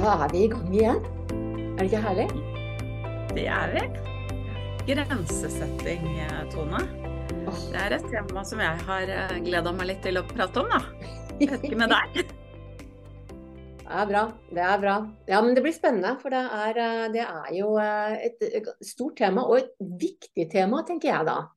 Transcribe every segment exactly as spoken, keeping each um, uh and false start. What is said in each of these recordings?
Da er vi i gang igjen. Er det ikke herlig? Det er vi. Grensesetting, Tone. Åh, Det er et tema som jeg har eh, gledet meg litt til å prate om da. Jeg vet ikke med deg. det er bra. Det er bra. Ja, men det blir spennende, for det er, eh, det er jo eh, et et stort tema, og et viktig tema, tenker jeg da.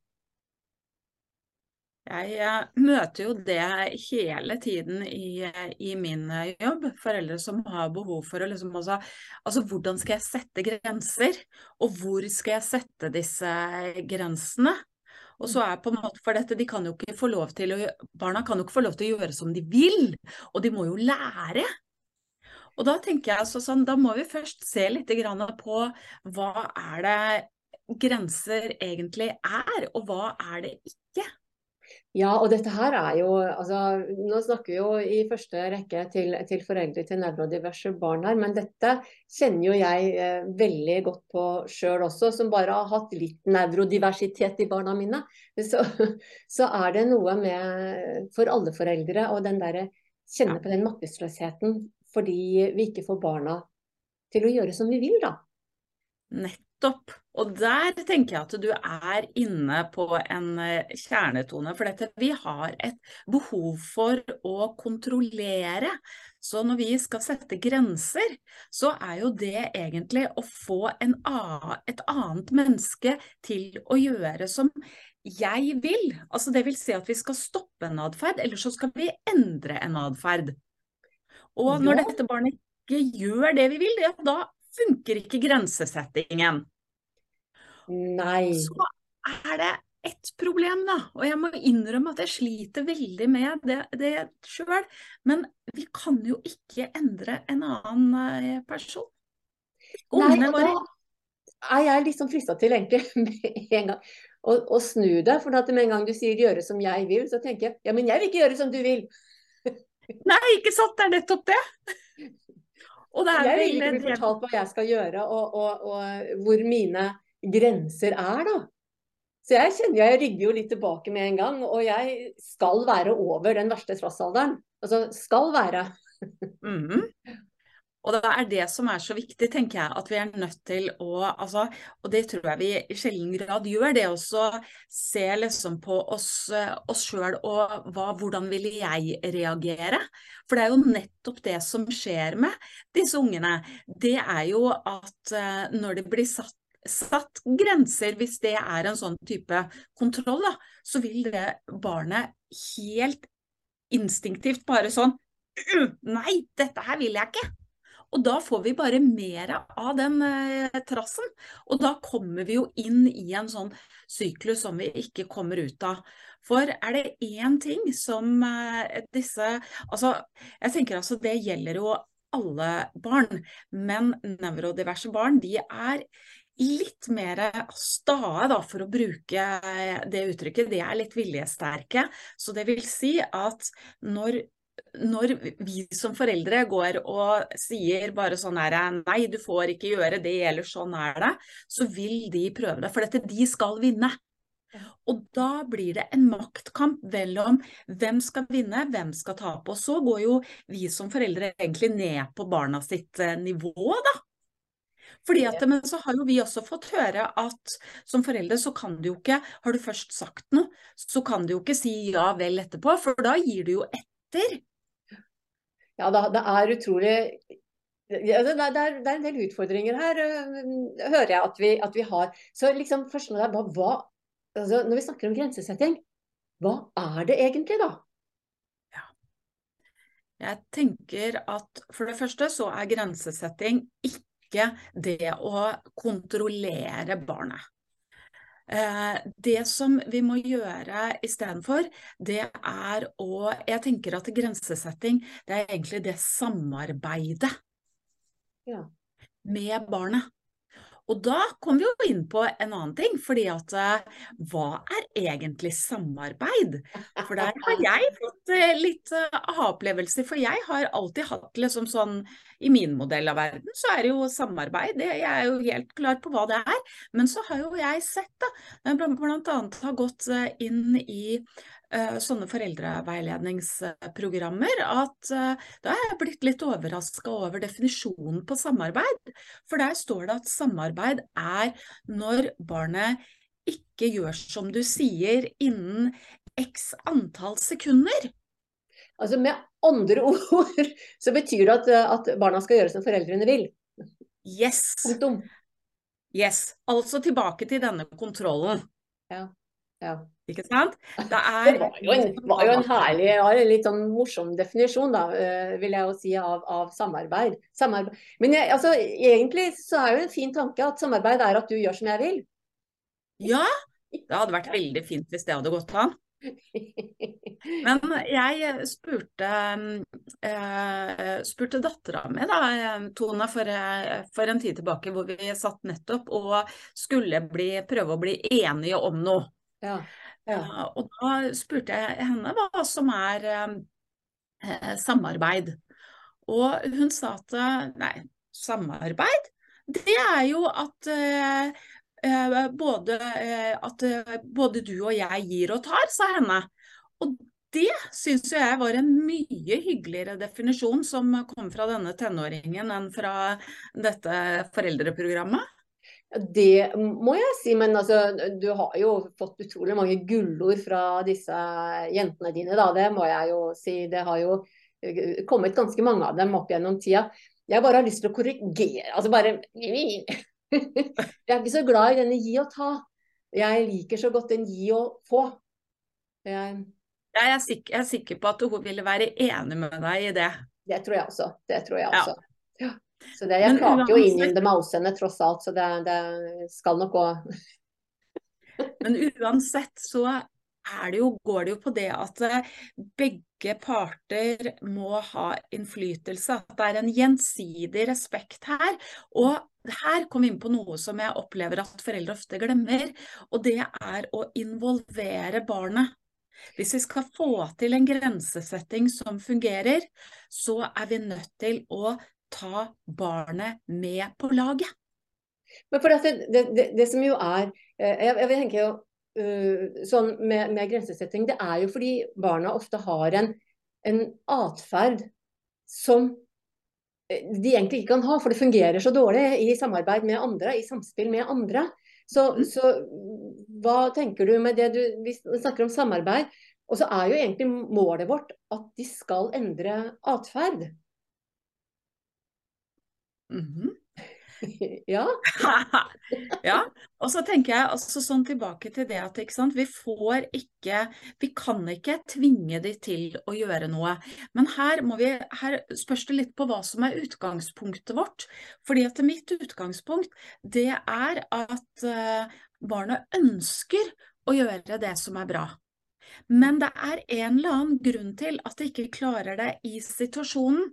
Jeg eh, møter jo det hele tiden i, eh, i min eh, jobb. Foreldre som har behov for å liksom også, altså hvordan skal jeg sette grenser? Og hvor skal jeg sette disse grensene? Og så er på en måte for dette, de kan jo ikke få lov til å, barna kan jo ikke få lov til å gjøre som de vil, og de må jo lære. Og da tenker jeg altså sånn, da må vi først se litt grann på hva er det grenser egentlig er, og hva er det ikke? Ja, og dette her er jo, altså, nå snakker vi jo i første rekke til, til foreldre til nevrodiverse barn her, men dette kjenner jo jeg eh, veldig godt på selv også, som bare har hatt litt nevrodiversitet i barna mine. Så, så er det noe med, for alle foreldre, og den der, Ja, kjenne på den maktesløsheten, fordi vi ikke får barna til å gjøre som vi vil da. nettopp. Og der tenker jeg at du er inne på en eh, kjernetone, for dette, vi har et behov for å kontrollere. Så når vi skal sette grenser, så er jo det egentlig å få en a, et annet menneske til å gjøre som jeg vil. Altså det vil si at vi skal stoppe en adferd, eller så skal vi endre en adferd. Og når Ja, dette barnet ikke gjør det vi vil, ja, da funker ikke grensesettingen. nei. Så er det et problem da, og jeg må innrømme at jeg sliter veldig med det, det selv, men vi kan jo ikke endre en annen eh, person. Nei, Ungene og da våre, er jeg liksom fristet til egentlig med en gang å, å snu det, for at med en gang du sier gjøre som jeg vil, så tenker jeg, ja, men jeg vil ikke gjøre som du vil. nei, ikke sant, det er nettopp det. Og det er Jeg vil vel ikke bli det, fortalt hva jeg skal gjøre, og, og, og hvor mine grenser er da. Så jeg kjenner jeg rygger jo litt tilbake med en gang, og jeg skal være over den verste trassalderen. Altså, skal være. mhm. Og det er det som er så viktig, tenker jeg, at vi er nødt til å, altså, og det tror jeg vi i sjelden grad gjør, det også se liksom på oss, eh, oss selv og hva, hvordan vil jeg reagere? For det er jo nettopp det som skjer med disse ungene. Det er jo at eh, når det blir satt, satt grenser, hvis det er en sånn type kontroll, da, så vil det barnet helt instinktivt bare sånn, nei, dette her vil jeg ikke. Og da får vi bare mer av den eh, trassen, og da kommer vi jo inn i en sånn syklus som vi ikke kommer ut av. For er det en ting som eh, disse, altså jeg tenker altså det gjelder jo alle barn, men nevrodiverse barn, de er litt mer stae da, for å bruke eh, det uttrykket, de er litt viljesterke, så det vil si at når når vi som foreldre går og sier bare sånn her, nei, du får ikke gjøre det, eller sånn er det, så vil de prøve det, for dette de skal vinne. Og da blir det en maktkamp mellom hvem skal vinne, hvem skal tape, og så går jo vi som foreldre egentlig ned på barna sitt eh, nivå da. Fordi at, men så har jo vi også fått høre at som foreldre så kan du jo ikke, har du først sagt noe, så kan du jo ikke si ja vel etterpå, for da gir du jo etter. Ja, da, det er utrolig, ja, det, det, er, det er en del utfordringer her, øh, hører jeg at vi, at vi har. Så liksom først med deg, hva, hva, altså, når vi snakker om grensesetting, hva er det egentlig da? Ja. Jeg tenker at for det første så er grensesetting ikke det å kontrollere barnet. Eh, Det som vi må gjøre i stedet for, det er å, jeg tenker at grensesetting, det er egentlig det samarbeidet Ja. med barnet. Og da kommer vi jo inn på en annen ting, fordi at eh, hva er egentlig samarbeid? For der har jeg fått eh, litt eh, aha-opplevelser, for jeg har alltid hatt liksom sånn, i min modell av verden, så er det jo samarbeid, det, jeg er jo helt klar på hva det er, men så har jo jeg sett da, jeg blant blant annet har gått eh, inn i eh, sånne foreldreveiledningsprogrammer, at eh, da er jeg blitt litt overrasket over definisjonen på samarbeid. For der står det at samarbeid er når barnet ikke gjør som du sier innen x antall sekunder. Altså med andre ord så betyr det at, at barna skal gjøre som foreldrene vil. Yes. Punktum. Yes. Altså tilbake til denne kontrollen. Ja, ja. Ikke sant? Det, er, det var, jo en, var jo en herlig, ja, en litt sånn morsom definisjon da, vil jeg jo si, av, av samarbeid. samarbeid. Men jeg, altså, egentlig så er jo en fin tanke at samarbeid er at du gjør som jeg vil. Ja, det hadde vært veldig fint hvis det hadde gått an. Men jeg spurte, uh, spurte datteren min, da, Tone, for, for en tid tilbake, hvor vi satt nettopp og skulle bli, prøve å bli enige om noe. Ja, ja. Uh, og da spurte jeg henne hva som er uh, samarbeid. Og hun sa at nei, samarbeid, det er jo at uh, uh, både, uh, at uh, både du og jeg gir og tar, sa henne. Og det synes jeg var en mye hyggeligere definisjon som kom fra denne tenåringen enn fra dette foreldreprogrammet. Det må jeg si, men altså, du har jo fått utrolig mange gullord fra disse jentene dine, da. Det må jeg jo si. Det har jo kommet ganske mange av dem opp gjennom tida. Jeg bare har lyst til å korrigere, altså bare jeg er ikke så glad i denne gi og ta. Jeg liker så godt den gi og få. Jeg, jeg, er sikker, jeg er sikker på at hun ville være enig med deg i det. Det tror jeg også. Det tror jeg også. Ja. Ja. Så det, jeg klarte jo inn i det mausene tross alt, så det, det skal nok gå. Men uansett så er det jo, går det jo på det at begge parter må ha innflytelse, at det er en gjensidig respekt her. Og her kom vi inn på noe som jeg opplever at foreldre ofte glemmer, og det er å involvere barnet. Hvis vi skal få til en grensesetting som fungerer, så er vi nødt til å ta barnet med på laget. Men for det, det, det, det som jo er, jeg, jeg tenker jo uh, sånn med, med grensesetting, det er jo fordi barna ofte har en, en atferd som de egentlig ikke kan ha, for det fungerer så dårlig i samarbeid med andre, i samspill med andre. Så, mm. så hva tenker du med det du, vi snakker om samarbeid, og så er jo egentlig målet vårt at de skal endre atferd. Mm-hmm. Ja. Ja, og så tenker jeg altså sånn tilbake til det at ikke sant, vi får ikke, vi kan ikke tvinge de til å gjøre noe, men her må vi, her spørs det litt på hva som er utgangspunktet vårt, fordi at mitt utgangspunkt, det er at uh, barnet ønsker å gjøre det som er bra. Men det er en eller annen grunn til at de ikke klarer det i situasjonen.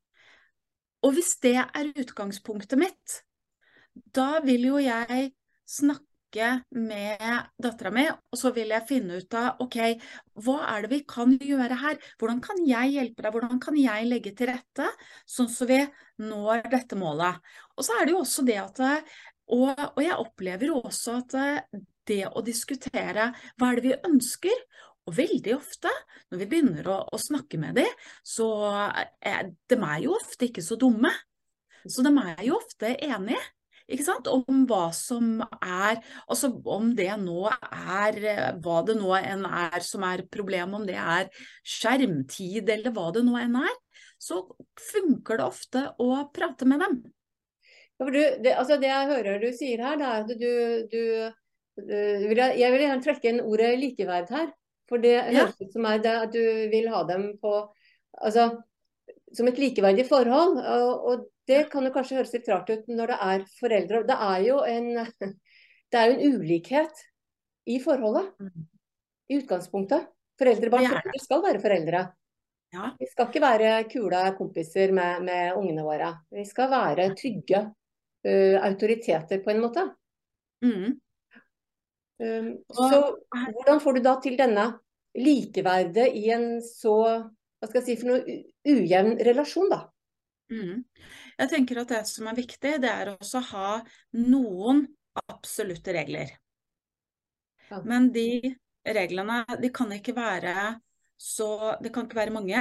Og hvis det er utgangspunktet mitt, da vil jo jeg snakke med datteren min, og så vil jeg finne ut av, ok, hva er det vi kan gjøre her? Hvordan kan jeg hjelpe deg? Hvordan kan jeg legge til rette, sånn så vi når dette målet? Og så er det jo også det at, og, og jeg opplever jo også at det å diskutere, hva er det vi ønsker? Og veldig ofte, når vi begynner å, å snakke med dem, så er de er jo ofte ikke så dumme. Så de er jo ofte enige, ikke sant? Om hva som er, altså om det nå er, hva det nå enn er som er problemet, om det er skjermtid eller hva det nå enn er, så funker det ofte å prate med dem. Ja, for du, det, altså det jeg hører du sier her, det er at du, du, du vil, jeg vil gjerne trekke inn ordet likeverd her. For det høres ut som er det at du vil ha dem på, altså, som et likeverdig forhold, og, og det kan jo kanskje høres litt rart ut når det er foreldre. Det er jo en, det er jo en ulikhet i forholdet, i utgangspunktet. Foreldre, barn, foreldre skal være foreldre. Ja. Vi skal ikke være kule kompiser med, med ungene våre. Vi skal være trygge uh, autoriteter på en måte. Mm. Um, så hvordan får du da til denne likeverdet i en så, hva skal jeg si, for noe ujevn relasjon da? Mm. Jeg tenker at det som er viktig, det er også å ha noen absolutte regler. Ja. Men de reglene, de kan ikke være så, det kan ikke være mange.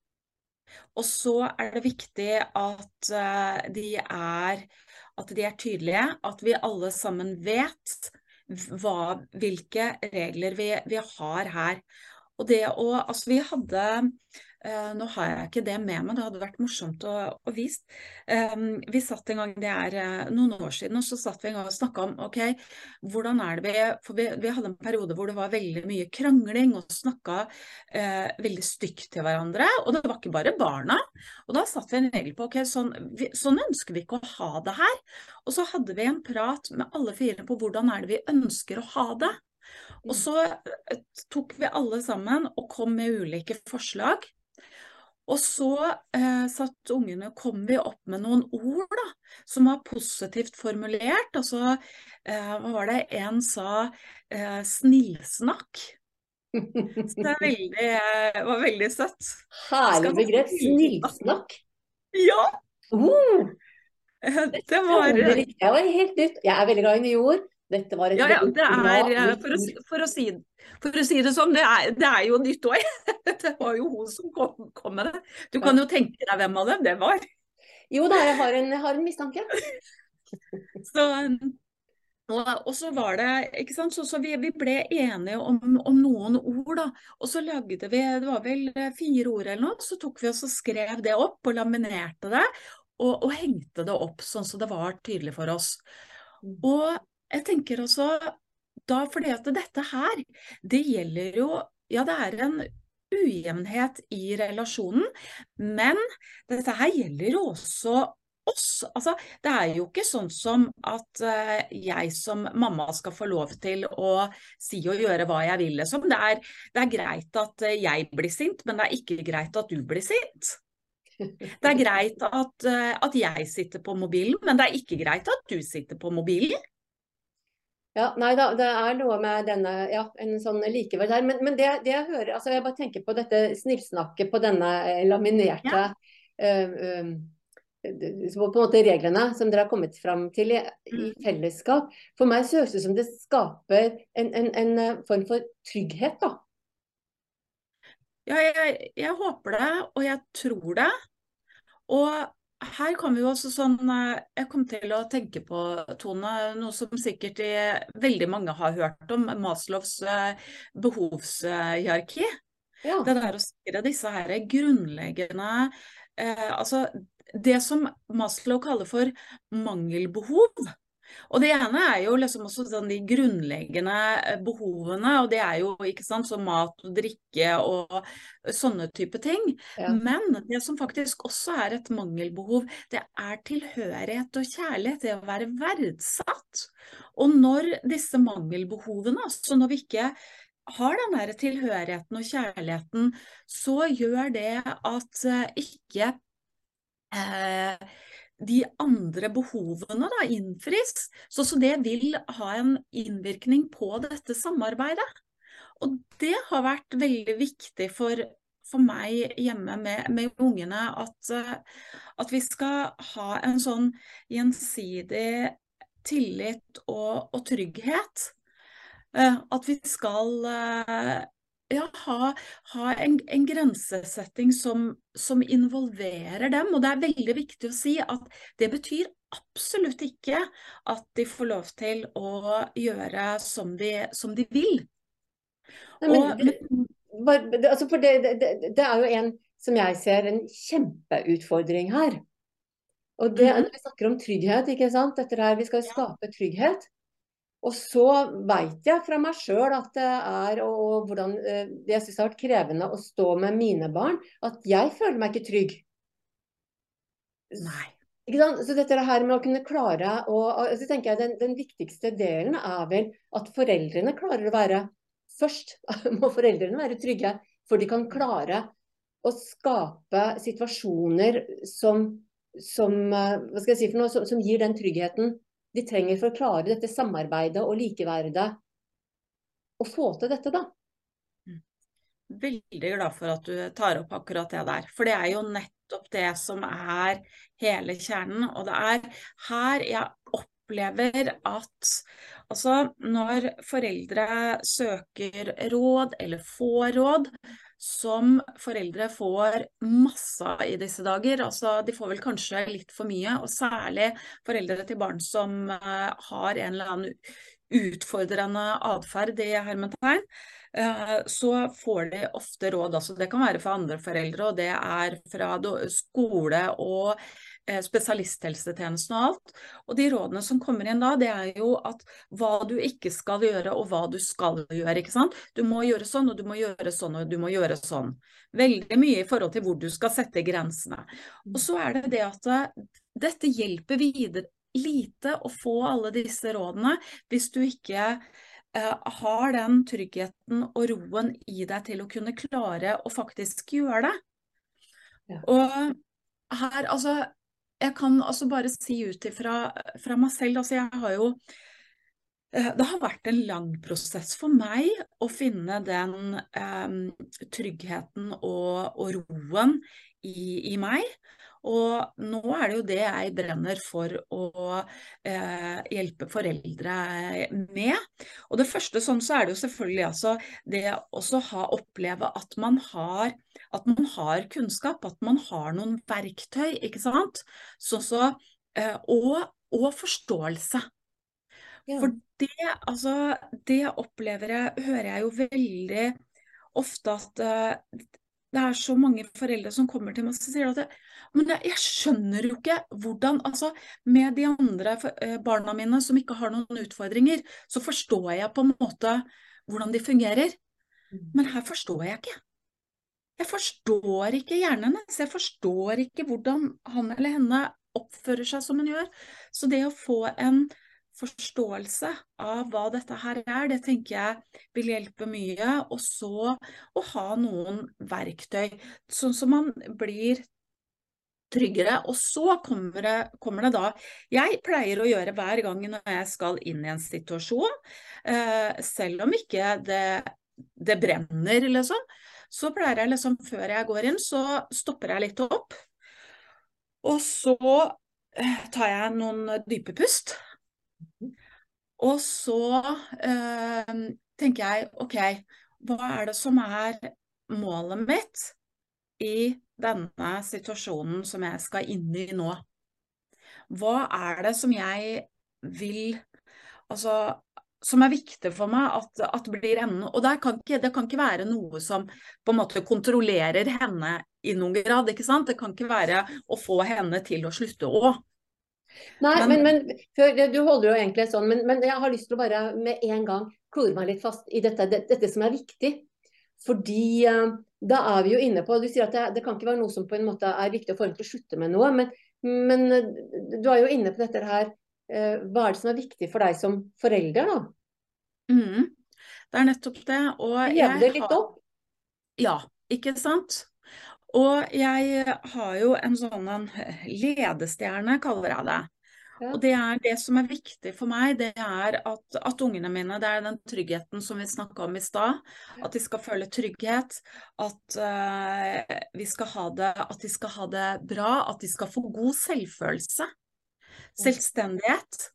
Og så er det viktig at eh, de er, at de er tydelige, at vi alle sammen vet hva, hvilke regler vi, vi har her. Og det å, altså vi hadde, eh, nå har jeg ikke det med meg, det hadde vært morsomt å, å vise. Um, vi satt en gang, det er eh, noen år siden, og så satt vi en gang og snakket om, ok, hvordan er det vi, for vi, vi hadde en periode hvor det var veldig mye krangling, og snakket eh, veldig stygt til hverandre, og det var ikke bare barna. Og da satt vi en regel på, ok, sånn, vi, sånn ønsker vi ikke å ha det her. Og så hadde vi en prat med alle fire på hvordan er det vi ønsker å ha det. Og så tok vi alle sammen og kom med ulike forslag. Og så eh, satt ungene, kom vi opp med noen ord da, som var positivt formulert. Altså, eh, hva var det? En sa eh, snillsnakk. Så det er veldig, eh, var veldig søtt. Herlig begrep, snillsnakk. Ja! Uh, det var... Det var helt nytt. Jeg er veldig glad i nye ord. Dette var et ja, ja, veldig det bra er, nytt for å, ord. for, å si, for å si det sånn, det er, det er jo nytt også. Det var jo hun som kom, kom med det. Du kan jo tenke deg hvem av dem det var. Jo da, jeg har en, jeg har en mistanke. Så, og, og så var det, ikke sant, så, så vi, vi ble enige om, om noen ord da, og så lagde vi, det var vel fire ord eller noe, så tok vi oss og skrev det opp og laminerte det, og, og hengte det opp sånn så det var tydelig for oss. Og jeg tenker også, da fordi at dette her, det gjelder jo, ja det er en ujevnhet i relasjonen, men dette her gjelder jo også oss. Altså, det er jo ikke sånn som at uh, jeg som mamma skal få lov til å si og gjøre hva jeg vil. Liksom. Det er, det er greit at jeg blir sint, men det er ikke greit at du blir sint. Det er greit at, uh, at jeg sitter på mobilen, men det er ikke greit at du sitter på mobilen. Ja, nei da, det er noe med denne, ja, en sånn likeverd her, men, men det, det jeg hører, altså jeg bare tenker på dette snillsnakket på denne laminerte, ja. uh, um, på en måte reglene som dere har kommet fram til i, i fellesskap. For meg så høres det som det skaper en, en, en form for trygghet da. Ja, jeg, jeg håper det, og jeg tror det, og her kan vi jo også sånn, jeg kom til å tenke på, Tone, noe som sikkert i, veldig mange har hørt om, Maslows behovshierarki. Ja. Det der å sikre disse her grunnleggende, eh, altså det som Maslow kaller for mangelbehov. Og det ene er jo liksom også sånn de grunnleggende behovene, og det er jo ikke sant, som mat og drikke og sånne type ting. Ja. Men det som faktisk også er et mangelbehov, det er tilhørighet og kjærlighet, det å være verdsatt. Og når disse mangelbehovene, altså når vi ikke har den der tilhørigheten og kjærligheten, så gjør det at ikke eh, de andre behovene da innfris, så, så det vil ha en innvirkning på dette samarbeidet. Og det har vært veldig viktig for, for meg hjemme med, med ungene, at, at vi skal ha en sånn gjensidig tillit og, og trygghet. At vi skal ja, ha, ha en, en grensesetting som, som involverer dem, og det er veldig viktig å si at det betyr absolutt ikke at de får lov til å gjøre som de, som de vil. Nei, men, og, men, det, altså for det, det, det er jo en, som jeg ser, en kjempeutfordring her. Og det, mm-hmm. Når vi snakker om trygghet, ikke sant? Dette her, vi skal skape trygghet. Og så vet jeg fra meg selv at det er, og hvordan det jeg synes har vært krevende å stå med mine barn, at jeg føler meg ikke trygg. Nei. Ikke sant? Så dette her med å kunne klare, og, og så tenker jeg den, den viktigste delen er vel at foreldrene klarer å være, først må foreldrene være trygge, for de kan klare å skape situasjoner som, som hva skal jeg si for noe, som, som gir den tryggheten de trenger for å klare dette samarbeidet og likeverdet og få til dette da. Veldig glad for at du tar opp akkurat det der, for det er jo nettopp det som er hele kjernen, og det er her jeg opplever at altså, når foreldre søker råd eller får råd, som foreldre får masse av i disse dager, altså de får vel kanskje litt for mye, og særlig foreldre til barn som uh, har en eller annen utfordrende adferd i hermetegn, uh, så får de ofte råd, altså det kan være fra andre foreldre, og det er fra skole og spesialisthelsetjenesten og alt, og de rådene som kommer inn da, det er jo at hva du ikke skal gjøre og hva du skal gjøre, ikke sant? Du må gjøre sånn, og du må gjøre sånn, og du må gjøre sånn. Veldig mye i forhold til hvor du skal sette grensene. Og så er det det at dette hjelper videre lite å få alle disse rådene hvis du ikke uh, har den tryggheten og roen i deg til å kunne klare å faktisk gjøre det. Ja. Og her, altså, jeg kan altså bare si ut ifra fra meg selv, altså jeg har jo, det har vært en lang prosess for meg å finne den um, tryggheten og, og roen i, i meg, og nå er det jo det jeg brenner for å eh, hjelpe foreldre med. Og det første sånn så er det jo selvfølgelig altså det også ha oppleve at man har at man har kunnskap, at man har noen verktøy, ikke sant? Så, så, eh, og, og forståelse. Ja. For det, altså, det opplever jeg, hører jeg jo veldig ofte at uh, det er så mange foreldre som kommer til meg og sier at det, men jeg, jeg skjønner jo ikke hvordan, altså med de andre barna mine som ikke har noen utfordringer, så forstår jeg på en måte hvordan de fungerer. Men her forstår jeg ikke. Jeg forstår ikke hjernen hennes, jeg forstår ikke hvordan han eller henne oppfører seg som hun gjør. Så det å få en forståelse av hva dette her er, det tenker jeg vil hjelpe mye, og så å ha noen verktøy, sånn som man blir tryggere, og så kommer det, kommer det da, jeg pleier å gjøre hver gang når jeg skal inn i en situasjon, eh, selv om ikke det, det brenner liksom, så pleier jeg liksom, før jeg går inn, så stopper jeg litt opp, og så eh, tar jeg noen dype pust, og så eh, tenker jeg, ok, hva er det som er målet mitt i denne situasjonen som jeg skal inn i nå? Hva er det som jeg vil, altså, som er viktig for meg at, at blir enden? Og det kan, ikke, det kan ikke være noe som på en måte kontrollerer henne i noen grad, ikke sant? Det kan ikke være å få henne til å slutte å. Nei, men, men, men før, du holder jo egentlig sånn, men, men jeg har lyst til å bare med en gang klore meg litt fast i dette, det, dette som er viktig. Fordi uh, da er vi jo inne på, du sier at det, det kan ikke være noe som på en måte er viktig å få henne til å slutte med noe, men, men du er jo inne på dette her, uh, hva er det som er viktig for deg som forelder da? Mm, det er nettopp det. Og Hev det litt opp? Ja, ikke sant? Og jeg har jo en sånn en ledestjerne, kaller jeg det. Ja. Og det er det som er viktig for meg, det er at, at ungene mine, det er den tryggheten som vi snakket om i sted, at de skal føle trygghet, at uh, vi skal ha det, at de skal ha det bra, at de skal få god selvfølelse, selvstendighet.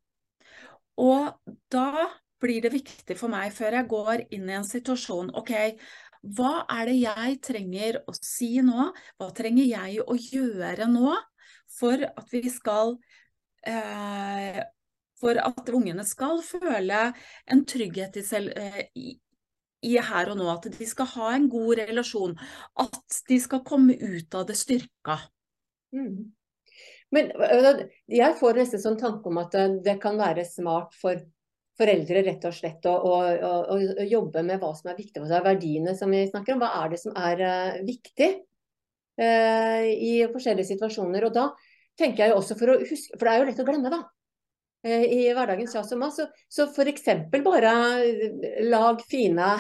Og da blir det viktig for meg, før jeg går inn i en situasjon, ok, hva er det jeg trenger å si nå? Hva trenger jeg å gjøre nå for at vi skal, eh, for at ungene skal føle en trygghet i, selv, eh, i, i her og nå, at de skal ha en god relasjon, at de skal komme ut av det styrka. Mm. Men jeg får nesten sånn tanke om at det kan være smart for foreldre rett og slett å, å, å, å jobbe med hva som er viktig for seg, verdiene som vi snakker om. Hva er det som er uh, viktig uh, i forskjellige situasjoner? Og da tenker jeg jo også for å huske, for det er jo lett å glemme da, uh, i hverdagens kjas og mas. Så, så for eksempel bare lag fine,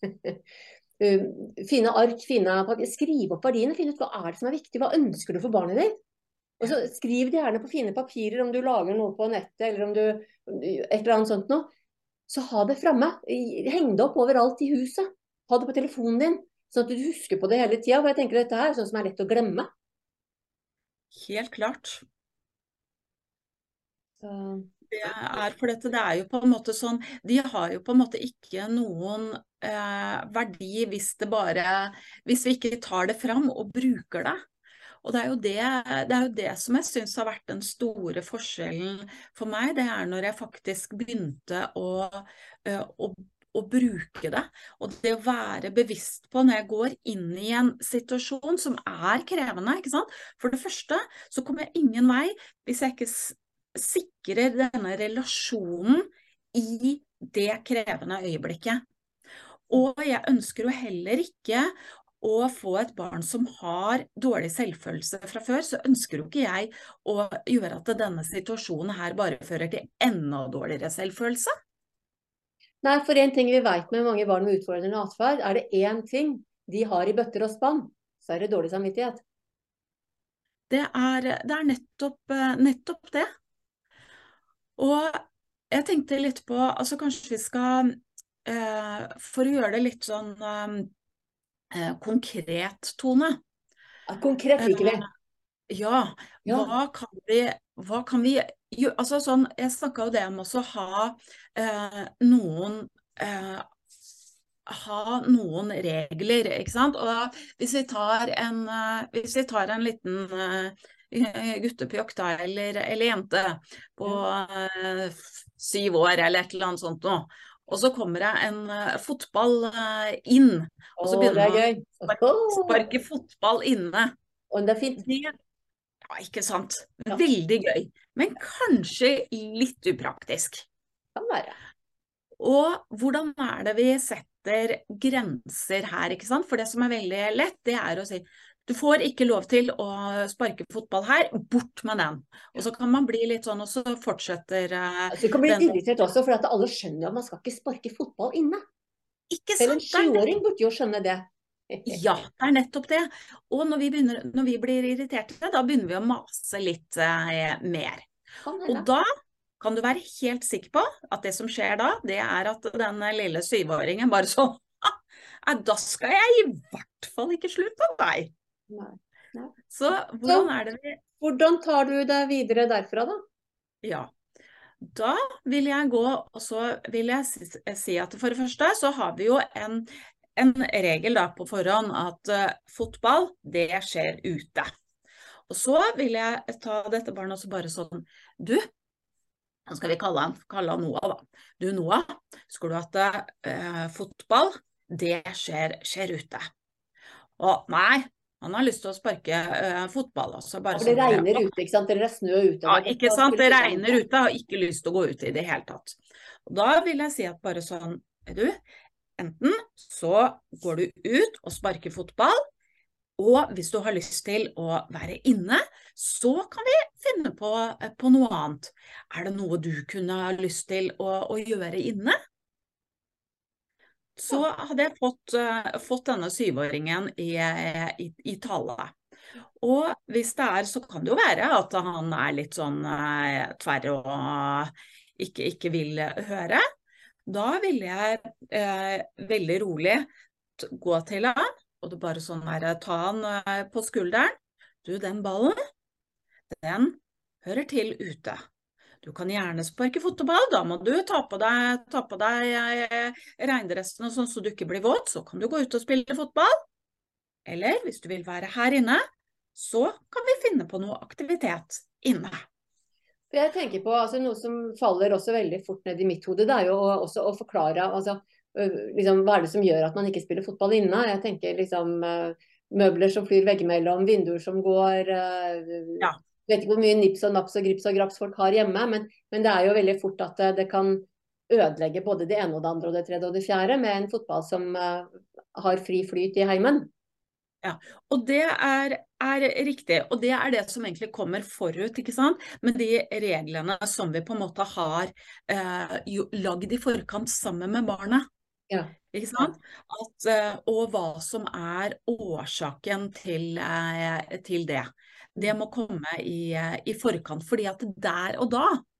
fine ark, fine papir, skriv opp verdiene, finn ut hva er det som er viktig, hva ønsker du for barnet ditt? Og så skriv det gjerne på fine papirer om du lager noe på nettet, eller om du, et eller annet sånt noe. Så ha det fremme. Heng det opp overalt i huset. Ha det på telefonen din, sånn at du husker på det hele tiden. For jeg tenker dette her er sånn som er lett å glemme. Helt klart. Så, det er, for dette, det er jo på en måte sånn, de har jo på en måte ikke noen eh, verdi hvis det bare, hvis vi ikke tar det fram og bruker det. Og det er jo det, det er jo det som jeg synes har vært den store forskjellen for meg, det er når jeg faktisk begynte å, eh, å, å bruke det, og det å være bevisst på når jeg går inn i en situasjon som er krevende, ikke sant? For det første så kommer jeg ingen vei hvis jeg ikke s- sikrer denne relasjonen i det krevende øyeblikket. Og jeg ønsker jo heller ikke å få et barn som har dårlig selvfølelse fra før, så ønsker jo ikke jeg å gjøre at denne situasjonen her bare fører til enda dårligere selvfølelse. Nei, for en ting vi vet med mange barn med utfordrende atferd, er det en ting de har i bøtter og spann, så er det dårlig samvittighet. Det er, det er nettopp, eh, nettopp det. Og jeg tenkte litt på, altså kanskje vi skal, eh, for å gjøre det litt sånn eh, konkret, Tone. Ja, konkret liker vi. Eh, ja, Ja. hva kan vi, hva kan vi gjøre? Altså sånn, jeg snakket jo det om også å ha eh, noen, eh, ha noen regler, ikke sant? Og da, hvis vi tar en, eh, hvis vi tar en liten eh, guttepjokk da, eller, eller jente på eh, syv år eller et eller annet sånt nå, og så kommer det en eh, fotball eh, inn, og så Å, det begynner er man gøy. å sparke, Åh, sparke fotball inne. og det er fint. Det, ja, ikke sant? Ja, Veldig gøy, men kanskje litt upraktisk. kan være. Og hvordan er det vi setter grenser her, ikke sant? For det som er veldig lett, det er å si, du får ikke lov til å sparke fotball her, bort med den. Og så kan man bli litt sånn, og så fortsetter uh, Altså, du kan bli den. irritert også, for at alle skjønner at man skal ikke sparke fotball inne. Ikke Selv en sant? Det er nett- sjuåring burde jo skjønne det. Ja, det er nettopp det. Og når vi, begynner, når vi blir irriterte, da begynner vi å mase litt eh, mer. Kan Og hende. da kan du være helt sikker på at det som skjer da, det er at den lille syvåringen bare sånn, «Ja, da skal jeg i hvert fall ikke slutte av deg». Nei. Nei. Så hvordan er det vi... Hvordan tar du det videre derfra da? Ja, da vil jeg gå, og så vil jeg si, si at for det første så har vi jo en, en regel da på forhånd at uh, fotball, det skjer ute. Og så vil jeg ta dette barnet og så bare sånn, du, nå skal vi kalle han, kalle han Noah da. Du Noah, skal du at uh, fotball, det skjer, skjer ute. Og nei, han har lyst til å sparke uh, fotball også. Bare Ja, for det sånn der, regner «Å, ute, ikke sant? Eller det er snø ute. ja, Det er godt ikke å sant, det spille regner fotball. ute, har ikke lyst til å gå ut i det hele tatt». Og da vil jeg si at bare sånn, du, enten så går du ut og sparker fotball, og hvis du har lyst til å være inne, så kan vi finne på, på noe annet. Er det noe du kunne ha lyst til å, å gjøre inne? Så hadde jeg fått, uh, fått denne syvåringen i, i, i tale. Og hvis det er, så kan det jo være at han er litt sånn uh, tverr og ikke, ikke vil høre. Da vil jeg uh, veldig rolig gå til han, og du bare sånn her, ta han uh, på skulderen. Du, den ballen, den hører til ute. Du kan gjerne sparke fotball, da må du ta på deg, ta på deg eh, regndressen og sånn så du ikke blir våt, så kan du gå ut og spille fotball. Eller hvis du vil være her inne, så kan vi finne på noe aktivitet inne. For jeg tenker på altså, noe som faller også veldig fort ned i mitt hode, det er jo å, også å forklare altså, liksom, hva er det som gjør at man ikke spiller fotball inne. Jeg tenker liksom møbler som flyr veggimellom, vinduer som går, Ja. jeg vet ikke hvor mye nips og naps og grips og graps folk har hjemme, men, men det er jo veldig fort at det, det kan ødelegge både det ene og det andre og det tredje og det fjerde med en fotball som uh, har fri flyt i heimen. Ja, og det er, er riktig, og det er det som egentlig kommer forut, ikke sant? Men de reglene som vi på en måte har eh, jo, lagd i forkant sammen med barnet, Ja. ikke sant? At, uh, og hva som er årsaken til, uh, til det. Det må komme i, uh, i forkant, fordi at der og da,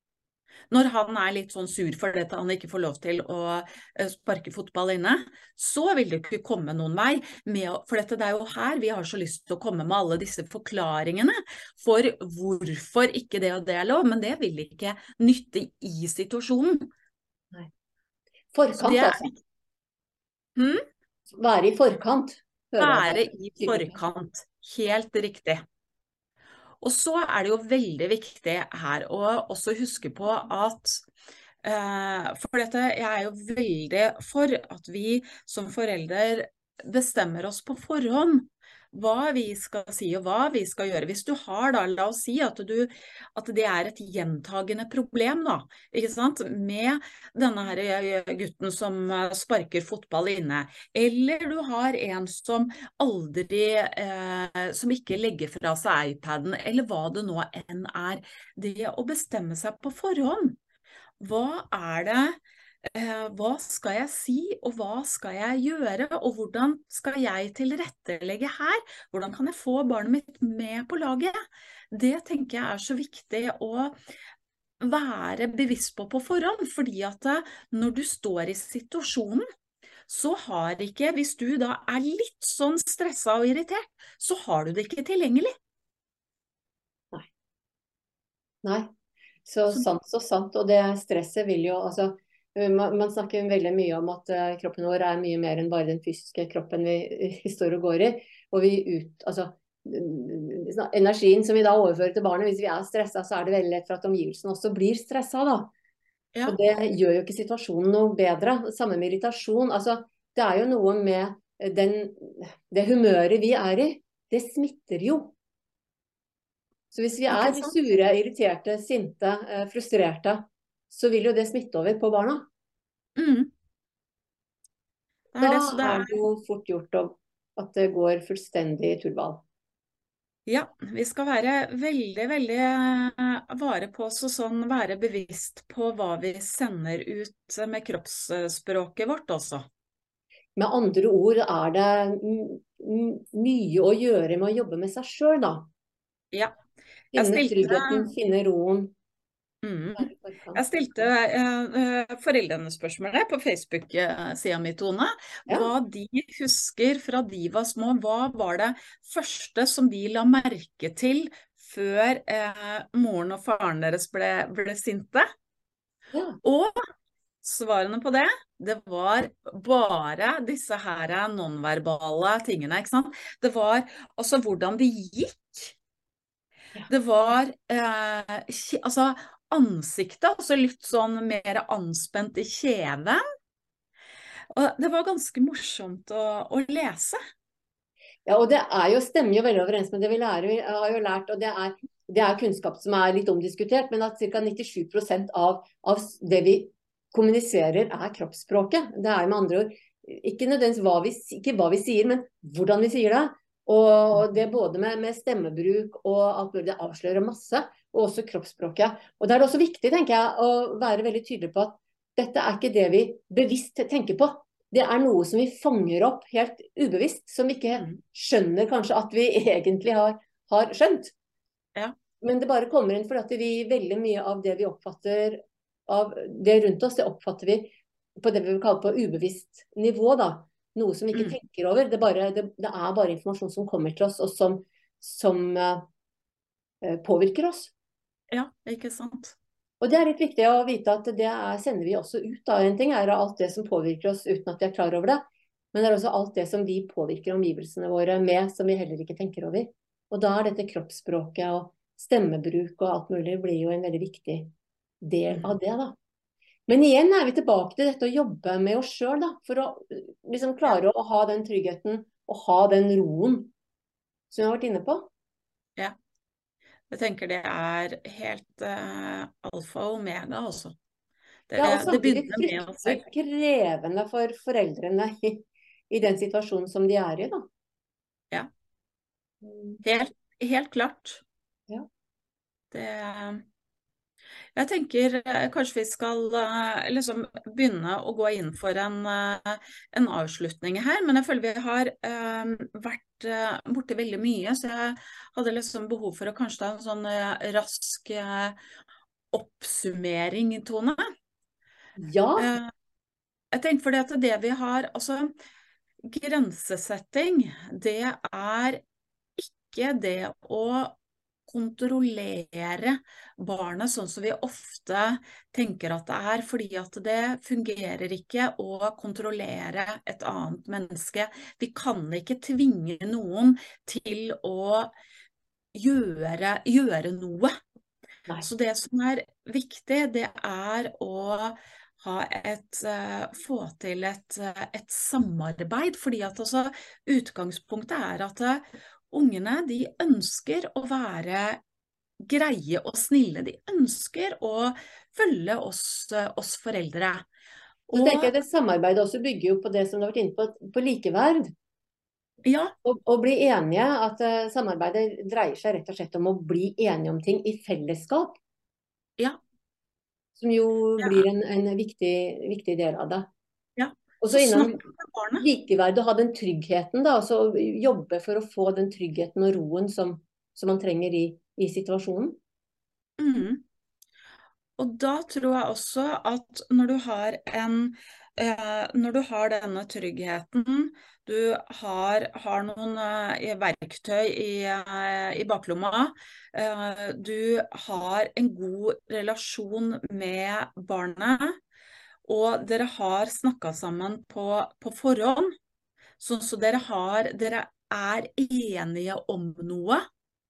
Når han er litt sånn sur for det at han ikke får lov til å sparke fotball inne, så vil det ikke komme noen vei. Med, for dette, det er jo her vi har så lyst til å komme med alle disse forklaringene for hvorfor ikke det og det er lov, men det vil ikke nytte i situasjonen. Nei. Forkant, er, altså. Hmm? Være i forkant. Være i forkant. Helt riktig. Og så er det jo veldig viktig her å også huske på at, eh, for dette, jeg er jo veldig for at vi som foreldre bestemmer oss på forhånd hva vi skal si og hva vi skal gjøre. Hvis du har da, la oss si at, du, at det er et gjentagende problem da, ikke sant? Med denne her gutten som sparker fotball inne, eller du har en som aldri, eh, som ikke legger fra seg iPaden, eller hva det nå enn er, det å bestemme seg på forhånd. Hva er det? Eh, hva skal jeg si, og hva skal jeg gjøre, og hvordan skal jeg tilrettelegge her? Hvordan kan jeg få barnet mitt med på laget? Det tenker jeg er så viktig å være bevisst på på forhånd, fordi at når du står i situasjonen, så har ikke, hvis du da er litt sånn stresset og irritert, så har du det ikke tilgjengelig. Nei. Nei, så sant så sant, og det stresset vil jo, altså, Man, man snakker veldig mye om at uh, kroppen vår er mye mer enn bare den fysiske kroppen vi, vi står og går i. Og vi ut, altså, energien som vi da overfører til barnet, hvis vi er stresset, så er det veldig lett for at omgivelsen også blir stresset da. Ja. Og det gjør jo ikke situasjonen noe bedre. Samme med irritasjon. Altså, det er jo noe med den, det humøret vi er i, det smitter jo. Så hvis vi er sure, irriterte, sinte, frustrerte, så vil jo det smitte over på barna. Mm. Det er da det, det er det jo fort gjort at det går fullstendig turball. Ja, vi skal være veldig, veldig vare på oss og sånn, være bevisst på hva vi sender ut med kroppsspråket vårt også. Med andre ord er det mye å gjøre med å jobbe med seg selv da. Ja. Finne stilte... tryggheten, finne roen. Mm. Jeg stilte uh, foreldrene spørsmålet på Facebook-siden min, Tone. Ja. Hva de husker fra de var små, hva var det første som de la merke til før uh, moren og faren deres ble, ble sinte? Ja. Og svarene på det, det var bare disse her nonverbale tingene, ikke sant? Det var også hvordan det gikk. Ja. Det var uh, altså ansiktet, altså litt sånn mer anspent i kjeven. Og det var ganske morsomt å, å lese. Ja, og det er jo, stemmer jo veldig overens med det vi lærer, vi har jo lært, og det er, det er kunnskap som er litt omdiskutert, men at ca. nittisju prosent av, av det vi kommuniserer er kroppsspråket. Det er med andre ord ikke nødvendigvis hva vi, ikke hva vi sier, men hvordan vi sier det. Og det både med, med stemmebruk og alt mulig, det avslører masse, og også kroppsspråket. Og det er også viktig, tenker jeg, å være veldig tydelig på at dette er ikke det vi bevisst tenker på. Det er noe som vi fanger opp helt ubevisst, som vi ikke skjønner kanskje at vi egentlig har, har skjønt. Ja. Men det bare kommer inn fordi at vi veldig mye av det vi oppfatter av det rundt oss, det oppfatter vi på det vi vil kalle på ubevisst nivå da. Noe som vi ikke mm. tenker over. Det, bare, det, det er bare informasjon som kommer til oss, og som, som uh, påvirker oss. Ja, ikke sant. Og det er litt viktig å vite at det er, sender vi også ut. Da. En ting er alt det som påvirker oss uten at vi er klar over det, men det er også alt det som vi påvirker omgivelsene våre med, som vi heller ikke tenker over. Og da er dette kroppsspråket og stemmebruk og alt mulig blir jo en veldig viktig del av det da. Men igjen er vi tilbake til dette å jobbe med oss selv da, for å liksom klare å ha den tryggheten og ha den roen som vi har vært inne på. Ja, jeg tenker det er helt uh, alfa og omega også. Det, ja, og samtidig det fryktelig krevende for foreldrene i, i den situasjonen som de er i da. Ja, helt, helt klart. Ja. Det... Jeg tenker kanskje vi skal uh, liksom begynne å gå inn for en, uh, en avslutning her, men jeg føler vi har uh, vært uh, borte veldig mye, så jeg hadde liksom behov for å kanskje ta en sånn uh, rask uh, oppsummering, Tone. Ja, Eh, Jeg tenker fordi at det vi har, altså grensesetting, det er ikke det å kontrollere barnet sånn som vi ofte tenker at det er, fordi at det fungerer ikke å kontrollere et annet menneske. Vi kan ikke tvinge noen til å gjøre, gjøre noe. nei. Så det som er viktig, det er å ha et, eh, få til et, eh, et samarbeid, fordi at altså, utgangspunktet er at eh, ungene, de ønsker å være greie og snille. De ønsker å følge oss, eh, oss foreldre. Så tenker jeg Og det samarbeidet også bygger jo på det som du har vært inne på, på likeverd. ja, Og, og bli enige, at eh, samarbeidet dreier seg rett og slett om å bli enige om ting i fellesskap, ja, som jo ja, blir en, en viktig, viktig del av det. ja. Og Så så innom snakk med barnet. likeverd, å ha den tryggheten, da, altså jobbe for å få den tryggheten og roen som, som man trenger i, i situasjonen. Mm. Og da tror jeg også at når du har en eh, når du har denne tryggheten, du har, har noen eh, verktøy i, eh, i baklomma, eh, du har en god relasjon med barnet, og dere har snakket sammen på, på forhånd, sånn så dere har, dere er enige om noe.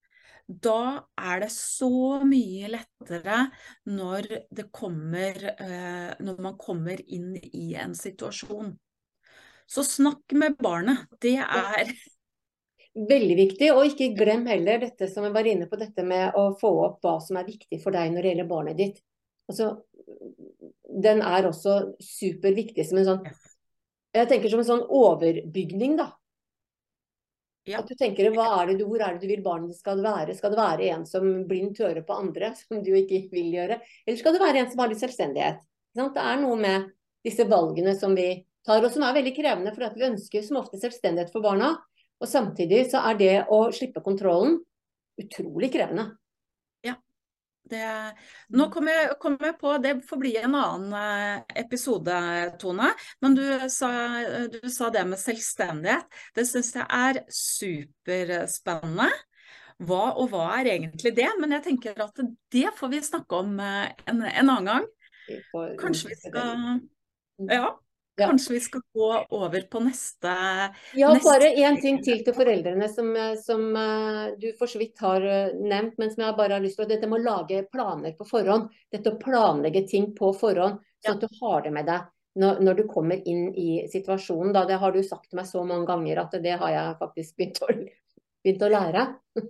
Da er det så mye lettere når det kommer, eh, når man kommer inn i en situasjon. Så snakk med barnet. Det Ja. er Veldig viktig, og ikke glem heller dette som jeg var inne på, dette med å få opp hva som er viktig for deg når det gjelder barnet ditt. Altså, den er også superviktig som en sånn, jeg tenker som en sånn overbygning da. ja, At du tenker, hva er det du, hvor er det du vil barnet skal være? Skal det være en som blindt hører på andre, som du ikke vil gjøre? Eller skal det være en som har litt selvstendighet? Ikke sant? Det er noe med disse valgene som vi tar, og som er veldig krevende, for at vi ønsker som ofte selvstendighet for barna. Og samtidig så er det å slippe kontrollen utrolig krevende. ja. Det, nå kommer jeg, kom jeg på, det får bli en annen eh, episode, Tone, men du sa, du sa det med selvstendighet. Det synes jeg er superspennende. Hva og hva er egentlig det? Men jeg tenker at det får vi snakke om eh, en, en annen gang. Vi får Kanskje vi utdype det litt. skal, Mm. ja, Ja. kanskje vi skal gå over på neste, Ja, neste. bare én ting til til foreldrene som, eh, som eh, du for så vidt har eh, nevnt, men som jeg bare har lyst til. Dette med å lage planer på forhånd. Dette å planlegge ting på forhånd, Ja. sånn at du har det med deg når, når du kommer inn i situasjonen. Da. Det har du sagt til meg så mange ganger at det har jeg faktisk begynt å, begynt å lære.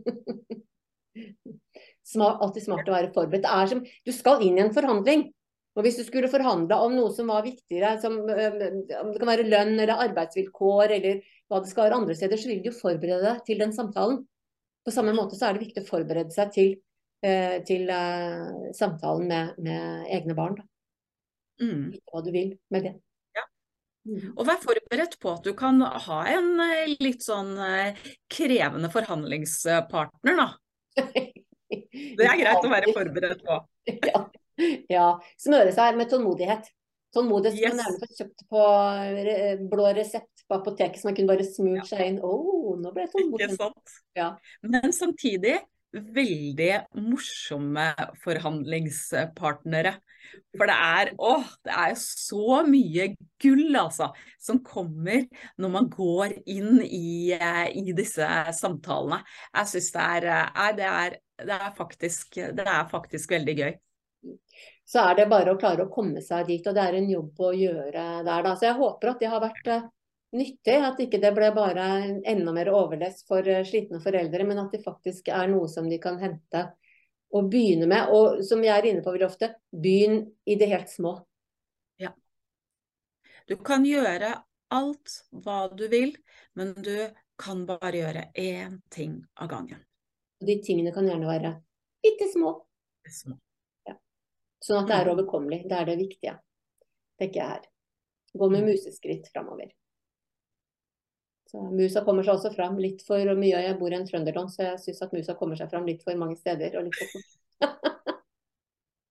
Smart, alltid smart å være forberedt. Det er som, du skal inn i en forhandling. Og hvis du skulle forhandle om noe som var viktigere, som, øh, om det kan være lønn eller arbeidsvilkår eller hva det skal være andre steder, så vil du jo forberede deg til den samtalen. På samme måte så er det viktig å forberede seg til, øh, til øh, samtalen med, med egne barn. Da. Mm. Vite hva du vil med det. Ja. Mm. Og vær forberedt på at du kan ha en eh, litt sånn eh, krevende forhandlingspartner, da. Det er Ikke greit å være alltid. forberedt på. Ja. Ja. Smøre seg med tålmodighet. Tålmodighet som man Yes, gjerne får kjøpt på re- blå resept på apoteket, som man kunne bare smurt seg inn. Å, oh, nå ble jeg ikke tålmodig. sant? Ja. Men samtidig veldig morsomme forhandlingspartnere. For det er, åh, det er så mye gull, altså, som kommer når man går inn i, eh, i disse samtalene. Jeg synes det er, eh, nei, det er, det er faktisk, det er faktisk veldig gøy. Så er det bare å klare å komme seg dit, og det er en jobb å gjøre der, da. Så jeg håper at det har vært eh, nyttig, at ikke det ble bare enda mer overlest for eh, slitne foreldre, men at det faktisk er noe som de kan hente og begynne med. Og som jeg er inne på veldig ofte, begynn i det helt små. Ja. Du kan gjøre alt hva du vil, men du kan bare gjøre én ting av gangen. Og de tingene kan gjerne være bitte små. Små. Ja. Sånn at det er Mm. overkommelig. Det er det viktige, tenker jeg her. Gå med museskritt framover. Så musa kommer seg også fram litt for mye. Jeg bor i en trønderland, så jeg syns at musa kommer seg fram litt for mange steder. Og litt for fort.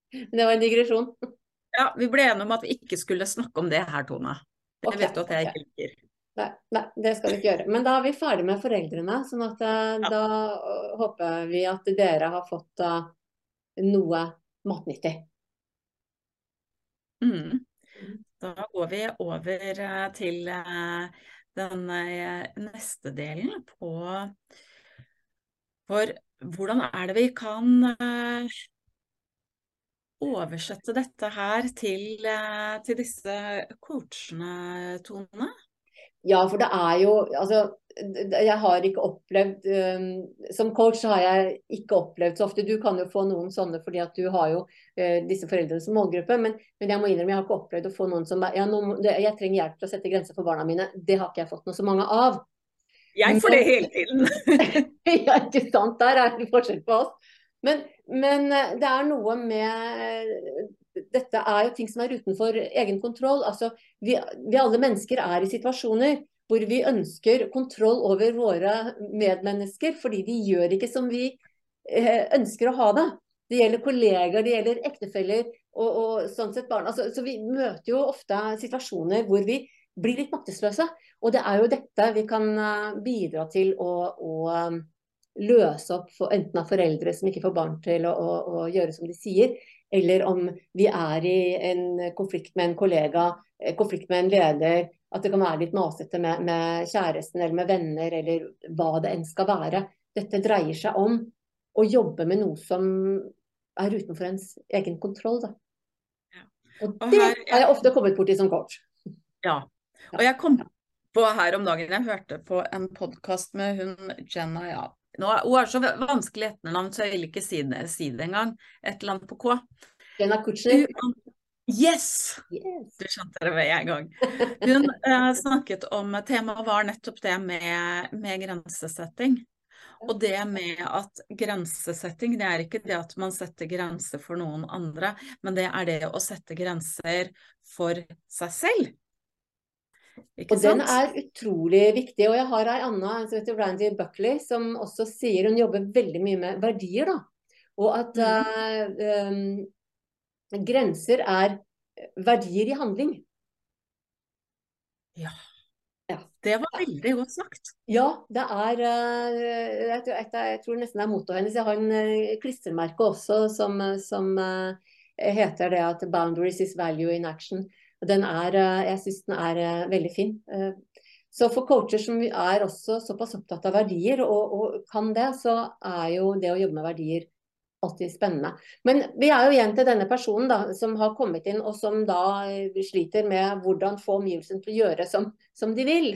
Det var en digresjon. Ja, vi ble enige om at vi ikke skulle snakke om det her, Tone. Det Ok, vet du at jeg ok. ikke liker. Nei, nei, det skal vi ikke gjøre. Men da er vi ferdig med foreldrene, sånn at eh, Ja. da eh, håper vi at dere har fått eh, noe matnyttig. Mm. Da går vi over eh, til eh, den eh, neste delen på for hvordan er det vi kan eh, oversette dette her til, eh, til disse coachene, Tone? Ja, for det er jo altså, jeg har ikke opplevd um, Som coach så har jeg ikke opplevd så ofte. Du kan jo få noen sånne fordi at du har jo uh, disse foreldrene som målgruppe. Men, men jeg må innrømme, jeg har ikke opplevd å få noen som ja, nå, må- det- jeg trenger hjelp til å sette grenser for barna mine. Det har ikke jeg fått noe så mange av. Jeg får det Men hele tiden. ja, ikke sant. Der er det forskjell på oss. Men, men uh, det er noe med Dette er jo ting som er utenfor egen kontroll. Altså, vi, vi alle mennesker er i situasjoner hvor vi ønsker kontroll over våre medmennesker, fordi de gjør ikke som vi eh, ønsker å ha det. Det gjelder kolleger, det gjelder ektefeller og, og sånn sett barn. Altså, så vi møter jo ofte situasjoner hvor vi blir litt maktesløse. Og det er jo dette vi kan uh, bidra til å, å um, løse opp for enten av foreldre som ikke får barn til å, å, å gjøre som de sier, eller om vi er i en konflikt med en kollega, konflikt med en leder, at det kan være litt masete med, med kjæresten eller med venner, eller hva det enn skal være. Dette dreier seg om å jobbe med noe som er utenfor ens egen kontroll. Da. Ja. Og Og det her, har jeg ofte kommet borti som coach. ja. Og jeg kom på her om dagen, jeg hørte på en podcast med hun Jenna, ja. Nå, hun har så vanskelig etternavn, så jeg vil ikke si det, si det engang. Et eller annet på K. Jenna Kutcher. Yes! Yes. Du skjønte det ved en gang. Hun eh, snakket om, temaet var nettopp det med, med grensesetting. Og det med at grensesetting, det er ikke det at man setter grenser for noen andre, men det er det å sette grenser for seg selv. Ikke Og den sant? er utrolig viktig. Og jeg har ei anna som heter Randy Buckley, som også sier hun jobber veldig mye med verdier. da. Og at Mm. uh, um, grenser er verdier i handling. Ja, Ja. det var veldig godt sagt. Ja, det er uh, jeg, tror, et, jeg tror nesten det er mottoet hennes. Jeg har en uh, klistremerke også som, som uh, heter det at 'Boundaries is value in action'. Og den er, uh, jeg syns den er uh, veldig fin. Uh, så for coacher som er også såpass opptatt av verdier, og, og kan det, så er jo det å jobbe med verdier alltid spennende. Men vi er jo igjen til denne personen da, som har kommet inn, og som da uh, sliter med hvordan få omgivelsene til å gjøre som, som de vil.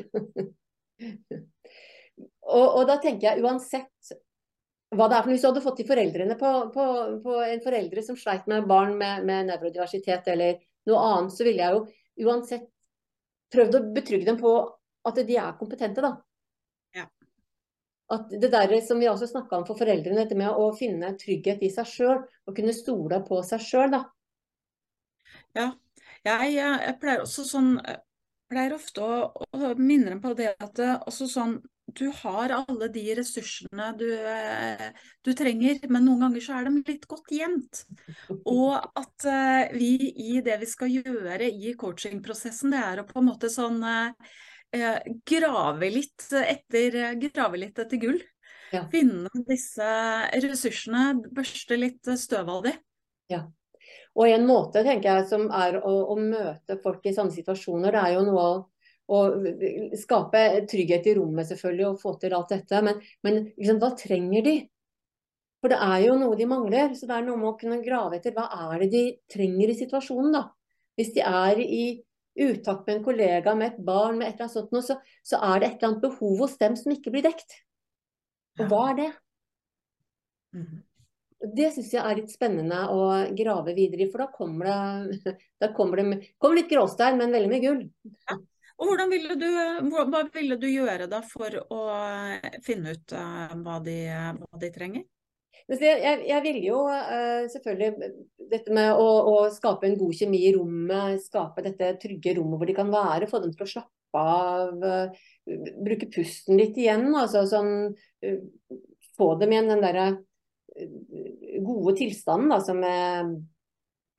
Og, og da tenker jeg uansett hva det er, for hvis du hadde fått de foreldrene på, på, på en foreldre som sleit med barn med, med nevrodiversitet eller noe annet, så ville jeg jo uansett prøvd å betrygge dem på at de er kompetente, da. Ja. At det der som vi også snakket om for foreldrene, dette med å finne trygghet i seg selv, og kunne stole på seg selv, da. Ja, jeg, jeg pleier også sånn, jeg pleier ofte å, å minne dem på det at det, også sånn, du har alle de ressursene du, eh, du trenger, men noen ganger så er de litt godt gjemt. Og at eh, vi i det vi skal gjøre i coachingprosessen, det er å på en måte sånn eh, grave litt etter, grave litt etter gull. Ja. Finne disse ressursene, børste litt støv av de. Ja. Og en måte, tenker jeg, som er å, å møte folk i sånne situasjoner, det er jo noe å, å skape trygghet i rommet selvfølgelig, og få til alt dette. Men, men liksom, hva trenger de? For det er jo noe de mangler. Så det er noe med å kunne grave etter hva er det de trenger i situasjonen, da. Hvis de er i utakt med en kollega, med et barn, med et eller annet sånt, så, så er det et eller annet behov hos dem som ikke blir dekt. Og hva er det? Mhm. Det syns jeg er litt spennende å grave videre i, for da kommer det, da kommer det kommer litt gråstein, men veldig mye gull. Ja. Og hvordan ville du, hva ville du gjøre da for å finne ut uh, hva, de, hva de trenger? Jeg, jeg, jeg vil jo uh, selvfølgelig dette med å, å skape en god kjemi i rommet, skape dette trygge rommet hvor de kan være, få dem til å slappe av, uh, bruke pusten litt igjen, altså sånn, uh, få dem igjen den derre gode tilstanden da, som er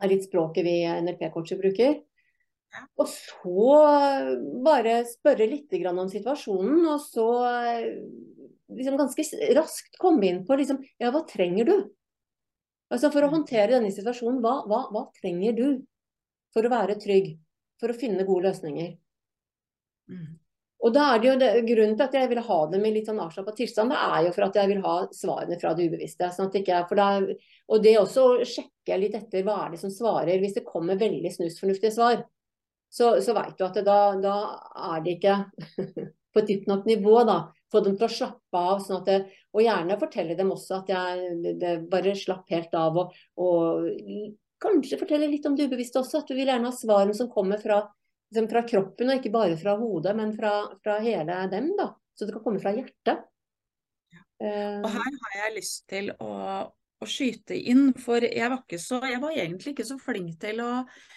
er litt språket vi N L P-coacher bruker. Ja. Og så bare spørre litt grann om situasjonen, og så liksom ganske raskt komme inn på liksom, ja, hva trenger du? Altså for å håndtere denne situasjonen, hva, hva, hva trenger du for å være trygg, for å finne gode løsninger? Mm. Og da er det jo det, grunnen til at jeg vil ha dem i litt sånn avslappet tilstand, det er jo for at jeg vil ha svarene fra det ubevisste. Sånn at ikke, for da, og det også sjekker jeg litt etter hva er det som svarer. Hvis det kommer veldig snusfornuftige svar, så, så vet du at det, da, da er det ikke på et dypt nok nivå da. Få dem til å slappe av, sånn at det, og gjerne fortelle dem også at jeg det, det bare slapp helt av, og, og kanskje fortelle litt om det ubevisste også, at du vil gjerne ha svarene som kommer fra fra kroppen, og ikke bare fra hodet, men fra, fra hele dem da. Så det kan komme fra hjertet. Ja. Og her har jeg lyst til å, å skyte inn, for jeg var, ikke så, jeg var egentlig ikke så flink til å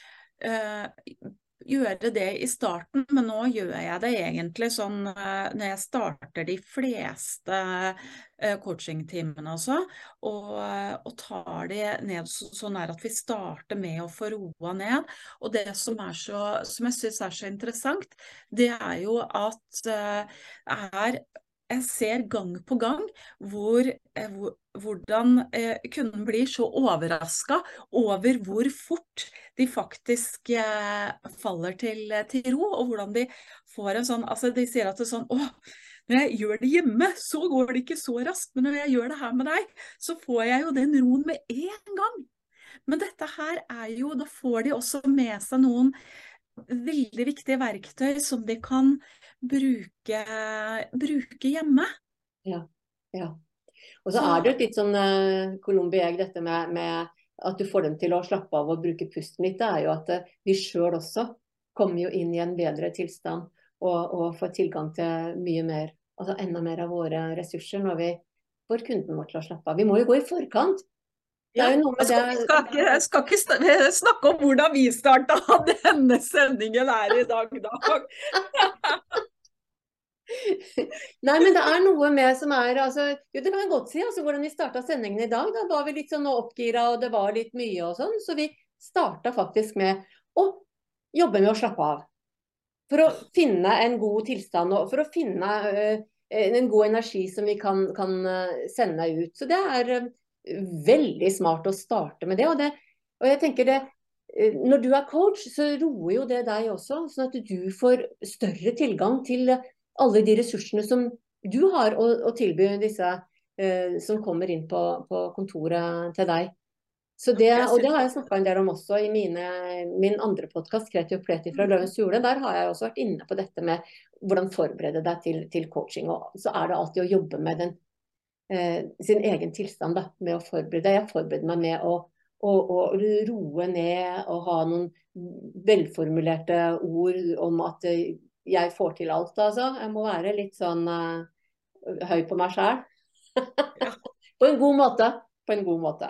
uh, gjøre det i starten, men nå gjør jeg det egentlig sånn uh, når jeg starter de fleste uh, coaching-timene også, og, uh, og tar det ned så, sånn er at vi starter med å få roa ned. Og det som, er så, som jeg synes er så interessant, det er jo at uh, er jeg ser gang på gang hvor, eh, hvor, hvordan eh, kunden blir så overrasket over hvor fort de faktisk eh, faller til, til ro, og hvordan de får en sånn, altså de sier at det er sånn, åh, når jeg gjør det hjemme, så går det ikke så raskt, men når jeg gjør det her med deg, så får jeg jo den roen med en gang. Men dette her er jo, da får de også med seg noen veldig viktige verktøy som de kan bruke, bruke hjemme. Ja, ja. Og så, så er det jo litt sånn uh, Columbi egg, dette med, med at du får dem til å slappe av og bruke pusten litt, det er jo at uh, vi selv også kommer jo inn i en bedre tilstand og, og får tilgang til mye mer, altså enda mer av våre ressurser når vi får kunden vår til å slappe av. Vi må jo gå i forkant. Det er jo noe med altså, det. Jeg skal ikke, jeg skal ikke snakke om hvordan vi startet denne sendingen her i dag, Dag. Nei, men det er noe med som er, altså, jo det kan jeg godt si, altså hvordan vi startet sendingen i dag, da var vi litt sånn oppgira og det var litt mye og sånn, så vi startet faktisk med å jobbe med å slappe av. For å finne en god tilstand og for å finne uh, en god energi som vi kan, kan sende ut. Så det er uh, veldig smart å starte med det, og, det, og jeg tenker det, når du er coach, så roer jo det deg også, sånn at du får større tilgang til alle de ressursene som du har å, å tilby disse eh, som kommer inn på, på kontoret til deg. Så det, og det har jeg snakket en del om også i mine, min andre podcast, Kreativ Pleti fra Løvens Hule. Der har jeg også vært inne på dette med hvordan forberede deg til, til coaching, og så er det alltid å jobbe med den Eh, sin egen tilstand da, med å forberede. Jeg forbereder meg med å, å, å roe ned og ha noen velformulerte ord om at eh, jeg får til alt. Altså. Jeg må være litt sånn uh, høy på meg selv. Ja. På en god måte. På en god måte.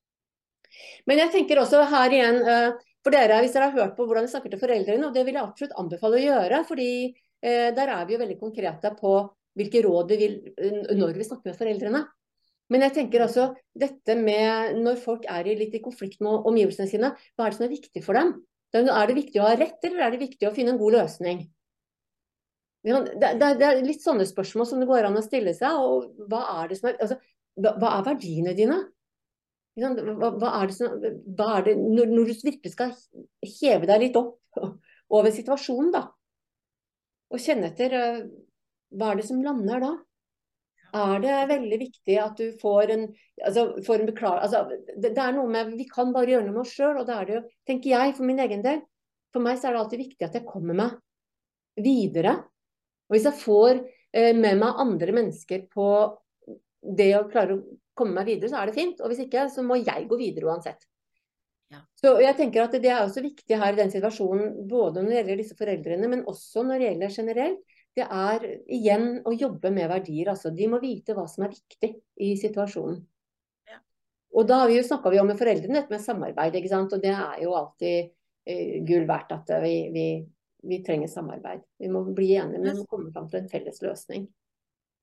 Men jeg tenker også her igjen, uh, for dere, hvis dere har hørt på hvordan vi snakker til foreldrene, og det vil jeg absolutt anbefale å gjøre, fordi uh, der er vi jo veldig konkrete på hvilke råd vi vil når vi snakker med foreldrene. Men jeg tenker altså, dette med når folk er i litt i konflikt med omgivelsene sine, hva er det som er viktig for dem? Er det viktig å ha rett, eller er det viktig å finne en god løsning? Det, det, det er litt sånne spørsmål som det går an å stille seg, og hva er det som er, altså, hva er verdiene dine? Hva, hva er det som, hva er det, når, når du virkelig skal heve deg litt opp over situasjonen da, og kjenne etter, hva er det som lander da? Er det veldig viktig at du får en, altså, får en beklar... Altså, det, det er noe med, vi kan bare gjøre noe med oss selv, og det er det jo, tenker jeg, for min egen del. For meg så er det alltid viktig at jeg kommer meg videre. Og hvis jeg får eh, med meg andre mennesker på det å klare å komme meg videre, så er det fint. Og hvis ikke, så må jeg gå videre uansett. Ja. Så jeg tenker at det er også viktig her i den situasjonen, både når det gjelder disse foreldrene, men også når det gjelder generelt. Det er igjen å jobbe med verdier. Altså. De må vite hva som er viktig i situasjonen. Ja. Og da har vi jo snakket vi om med foreldrene, dette med samarbeid, ikke sant? Og det er jo alltid eh, gull verdt at vi, vi, vi trenger samarbeid. Vi må bli enige, men vi må komme frem til en felles løsning.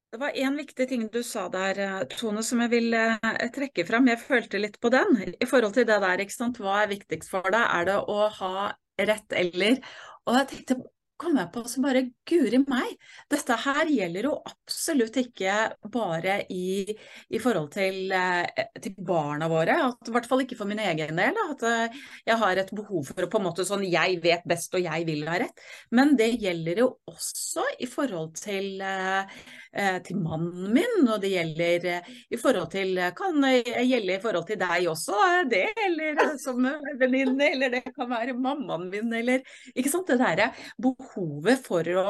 Det var en viktig ting du sa der, Tone, som jeg vil eh, trekke frem. Jeg følte litt på den. I forhold til det der, ikke sant? Hva er viktigst for deg? Er det å ha rett eller? Og jeg tenkte, kom jeg på så bare, guri meg. Dette her gjelder jo absolutt ikke bare i, i forhold til, eh, til barna våre. At, I hvert fall ikke for min egen del. At eh, jeg har et behov for å på en måte sånn, jeg vet best og jeg vil ha rett. Men det gjelder jo også i forhold til eh, eh, til mannen min, og det gjelder eh, i forhold til, kan eh, gjelde i forhold til deg også, eh, det, eller eh, som eh, venninne, eller det kan være mammaen min, eller, ikke sant, det der behovet for å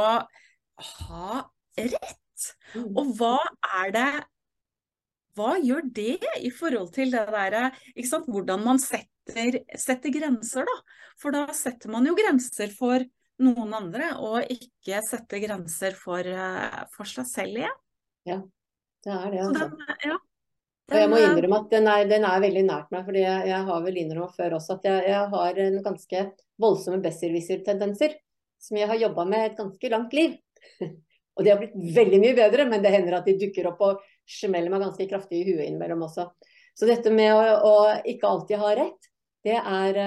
ha rett. Mm. Og hva er det, hva gjør det i forhold til det der, ikke sant, hvordan man setter, setter grenser da? For da setter man jo grenser for noen andre, og ikke setter grenser for, eh, for seg selv igjen. Ja, det er det, Så altså. den, ja, Og jeg den, må innrømme at den er, den er veldig nært meg, fordi jeg, jeg har vel innrømmet før også at jeg, jeg har en ganske voldsomme besserwisser-tendenser, som jeg har jobbet med et ganske langt liv. Og de har blitt veldig mye bedre, men det hender at de dukker opp og smeller meg ganske kraftig i huet innimellom også. Så dette med å, å ikke alltid ha rett, det er,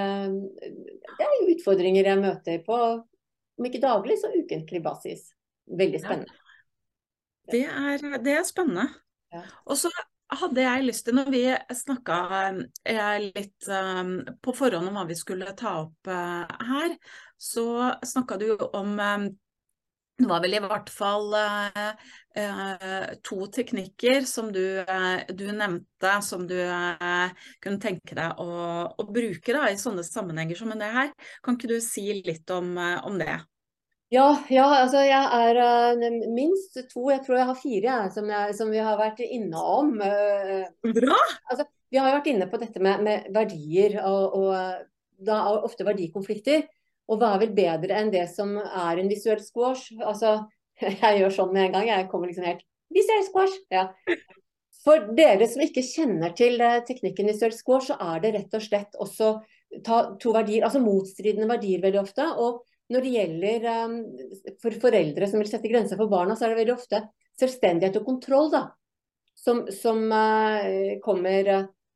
det er utfordringer jeg møter på, om ikke daglig, så ukentlig basis. Veldig spennende. det, er, det er spennende. Ja. Og så hadde jeg lyst til, når vi snakket eh, litt eh, på forhånd om hva vi skulle ta opp eh, her, så snakket du jo om eh, det var vel i hvert fall eh, eh, to teknikker som du, eh, du nevnte, som du eh, kunne tenke deg å, å bruke da, i sånne sammenhenger som det her. Kan ikke du si litt om, eh, om det? Ja, ja, altså jeg er uh, minst to, jeg tror jeg har fire jeg, som, jeg, som vi har vært inne om. Uh, Bra! Altså, vi har jo vært inne på dette med, med verdier, og, og da er ofte verdikonflikter. Og hva er vel bedre enn det som er en visuell squash? Altså, jeg gjør sånn med en gang, jeg kommer liksom helt, visuell squash, ja. For dere som ikke kjenner til uh, teknikken visuell squash, så er det rett og slett også ta to verdier, altså motstridende verdier veldig ofte, og når det gjelder um, for foreldre som vil sette grenser for barna, så er det veldig ofte selvstendighet og kontroll da, som, som uh, kommer,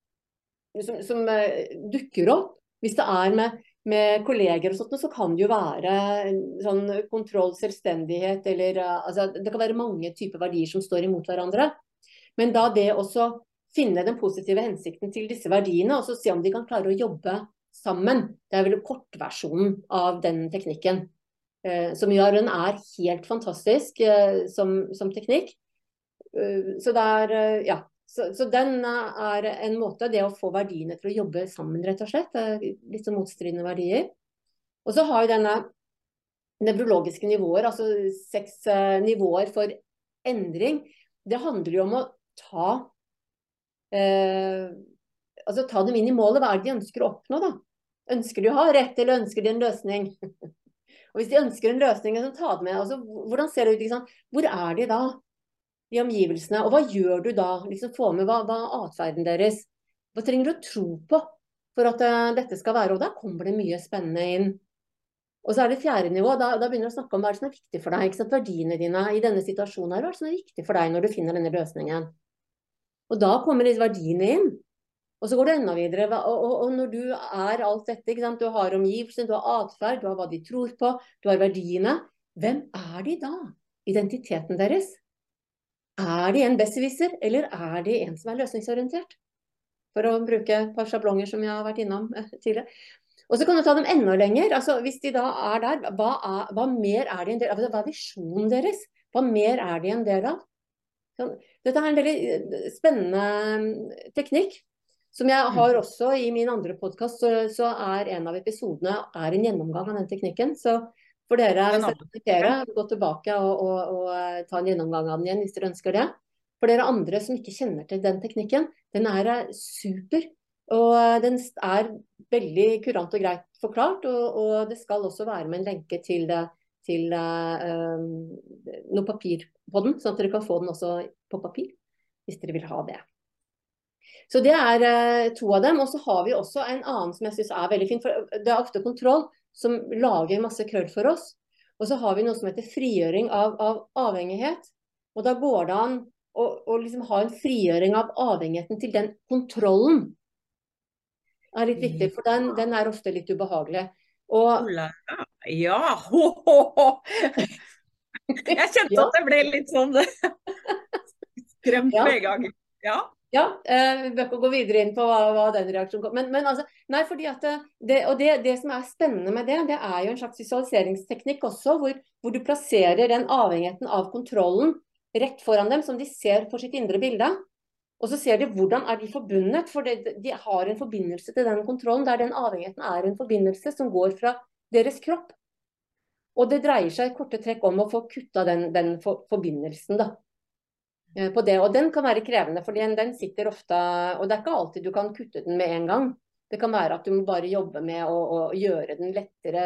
uh, som, som uh, dukker opp. Hvis det er med, med kolleger og sånt, så kan det jo være sånn kontroll, selvstendighet, eller uh, altså, det kan være mange typer verdier som står imot hverandre. Men da det også finne den positive hensikten til disse verdiene, og så se om de kan klare å jobbe sammen. Det er vel kortversjonen av den teknikken. Eh, som gjør den er helt fantastisk eh, som, som teknikk. Eh, så, det er, eh, ja. så, så den er en måte, det å få verdiene til å jobbe sammen, rett og slett. Litt så motstridende verdier. Og så har jo denne nevrologiske nivåer, altså seks eh, nivåer for endring. Det handler jo om å ta eh, altså ta dem inn i målet. Hva er det de ønsker å oppnå da? Ønsker de å ha rett, eller ønsker de en løsning? Og hvis de ønsker en løsning, så ta det med. Altså, hvordan ser det ut? Liksom? Hvor er de da? I omgivelsene. Og hva gjør du da? Liksom, få med hva, hva er atferden deres? Hva trenger du å tro på for at uh, dette skal være? Og da kommer det mye spennende inn. Og så er det fjerde nivå. Da, da begynner du å snakke om hva er det som er viktig for deg. Ikke sant? Verdiene dine i denne situasjonen her. Hva er det som er viktig for deg når du finner denne løsningen? Og da kommer disse verdiene inn. Og så går det enda videre, og, og, og når du er alt dette, ikke sant? Du har omgivelsen, du har atferd, du har hva de tror på, du har verdiene. Hvem er de da? Identiteten deres? Er de en besserwisser, eller er de en som er løsningsorientert? For å bruke et par sjablonger som jeg har vært innom tidligere. Og så kan du ta dem enda lenger. Altså, hvis de da er der, hva, er, hva mer er de en del av? Hva er visjonen deres? Hva mer er de en del av? Dette er en veldig spennende teknikk. Som jeg har også i min andre podcast, så, så er en av episodene er en gjennomgang av den teknikken. Så for dere, hvis dere ønsker, gå tilbake og, og, og ta en gjennomgang av den igjen, hvis dere ønsker det. For dere andre som ikke kjenner til den teknikken, den er super. Og den er veldig kurant og greit forklart, og, og det skal også være med en lenke til, det, til uh, noe papir på den, sånn at dere kan få den også på papir, hvis dere vil ha det. Så det er uh, to av dem, og så har vi også en annen som jeg synes er veldig fin, for det er ofte kontroll som lager masse krøll for oss. Og så har vi noe som heter frigjøring av, av avhengighet. Og da går det an å, å liksom ha en frigjøring av avhengigheten til den kontrollen. Det er litt viktig, for den, den er ofte litt ubehagelig. Og Ola, ja, ho, ho, ho. Jeg kjente ja, at det ble litt sånn skremt ja. med en gang. Ja. Ja, eh, vi bør ikke gå videre inn på hva, hva den reaksjonen kom. Men, men altså, nei, fordi at det, og det, det som er spennende med det, det er jo en slags visualiseringsteknikk også, hvor, hvor du plasserer den avhengigheten av kontrollen rett foran dem, som de ser for sitt indre bilde. Og så ser de hvordan er de forbundet, for det, de har en forbindelse til den kontrollen, der den avhengigheten er en forbindelse som går fra deres kropp. Og det dreier seg i korte trekk om å få kutta den, den for, forbindelsen da. På det, og den kan være krevende, for den, den sitter ofte, og det er ikke alltid du kan kutte den med en gang. Det kan være at du må bare jobbe med å, å gjøre den lettere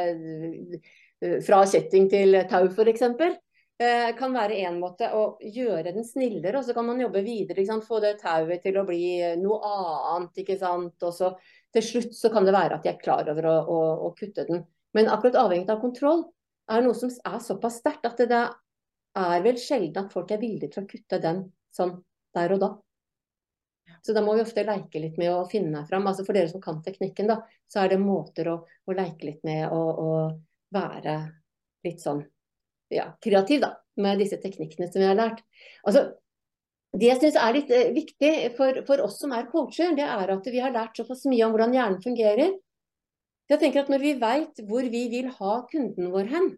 fra kjetting til tau for eksempel. Eh, kan være en måte å gjøre den snillere, og så kan man jobbe videre, ikke sant? Få det tauet til å bli noe annet, ikke sant? Og så til slutt så kan det være at jeg er klar over å, å, å kutte den. Men akkurat avhengig av kontroll er noe som er såpass sterkt at det er er vel sjelden at folk er villige til å kutte den sånn der og da. Så da må vi ofte leke litt med å finne frem. Altså for dere som kan teknikken da, så er det måter å, å leke litt med og, og være litt sånn, ja, kreativ da, med disse teknikkene som vi har lært. Altså, det jeg synes er litt eh, viktig for, for oss som er coacher, det er at vi har lært såpass mye om hvordan hjernen fungerer. Jeg tenker at når vi vet hvor vi vil ha kunden vår hen,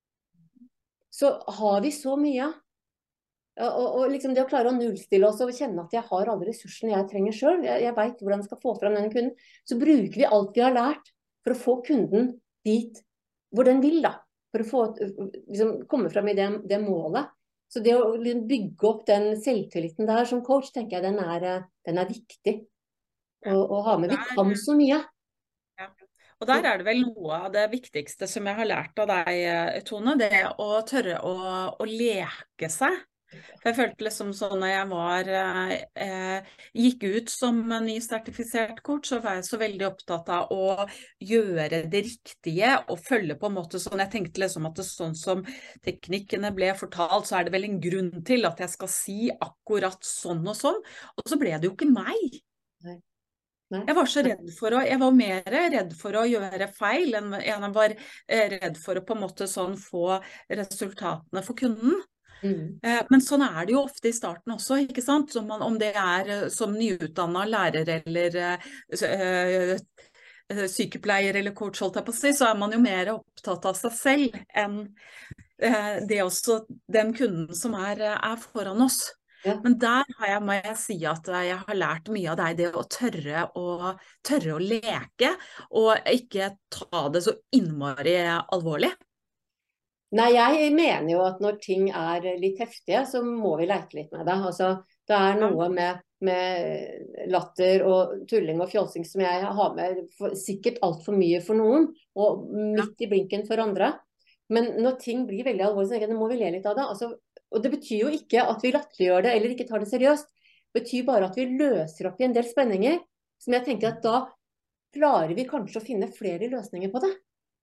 så har vi så mye. Og, og liksom det å klare å nullstille oss og kjenne at jeg har alle ressursene jeg trenger selv, jeg, jeg vet hvordan jeg skal få frem denne kunden, så bruker vi alt vi har lært for å få kunden dit hvor den vil da, for å få, liksom, komme frem i det, det målet. Så det å bygge opp den selvtilliten der som coach, tenker jeg den er, den er viktig å, å ha med. Vi kan så mye. Ja. Og der er det vel noe av det viktigste som jeg har lært av deg, Tone, det å tørre å, å leke seg. For jeg følte liksom sånn når jeg var, eh, gikk ut som ny sertifisert coach, så var jeg så veldig opptatt av å gjøre det riktige og følge på en måte sånn. Jeg tenkte liksom at det sånn som teknikkene ble fortalt, så er det vel en grunn til at jeg skal si akkurat sånn og sånn. Og så ble det jo ikke meg. Nei. Nei. Jeg var så redd for å, jeg var mer redd for å gjøre feil enn jeg var redd for å på en måte sånn få resultatene for kunden. Mm. Men sånn er det jo ofte i starten også, ikke sant? Som man, om det er som nyutdannet lærer eller øh, sykepleier eller coach, holdt jeg på å si, så er man jo mer opptatt av seg selv enn øh, det også den kunden som er, er foran oss. Ja. Men der har jeg, må jeg si at jeg har lært mye av deg, det å tørre å, tørre å leke, og ikke ta det så innmari alvorlig. Nei, jeg mener jo at når ting er litt heftige, så må vi leke litt med det. Altså, det er noe med, med latter og tulling og fjolsing som jeg har med for, sikkert alt for mye for noen, og midt i blinken for andre. Men når ting blir veldig alvorlig, så tenker jeg, nå må vi le litt av det. Altså, og det betyr jo ikke at vi latterliggjør det eller ikke tar det seriøst. Det betyr bare at vi løser opp i en del spenninger, som jeg tenker at da klarer vi kanskje å finne flere løsninger på det.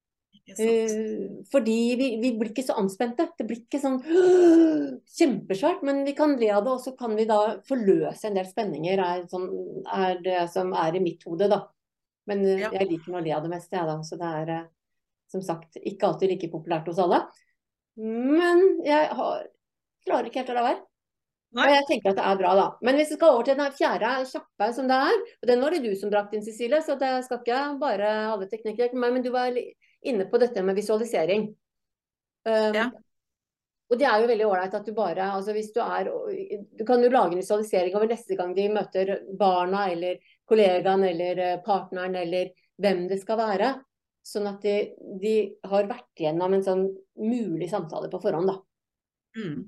Uh, fordi vi, vi blir ikke så anspente. Det blir ikke sånn uh, kjempesvært, men vi kan le av det, og så kan vi da forløse en del spenninger, er, sånn, er det som er i mitt hode da. Men uh, ja. Jeg liker å le av det meste, ja, da. Så det er, uh, som sagt, ikke alltid like populært hos alle. Men jeg har klarer ikke helt å la være. Nei. Og jeg tenker at det er bra da. Men hvis vi skal over til den fjerde kjappe som det er, og den var det du som brakte inn, Cecilie, så det skal ikke bare alle teknikker, men du var inne på dette med visualisering. Um, ja. Og det er jo veldig ålreit at du bare, altså hvis du er, du kan jo lage en visualisering over neste gang de møter barna, eller kollegaen, eller partneren, eller hvem det skal være, sånn at de, de har vært gjennom en sånn mulig samtale på forhånd da. Mm.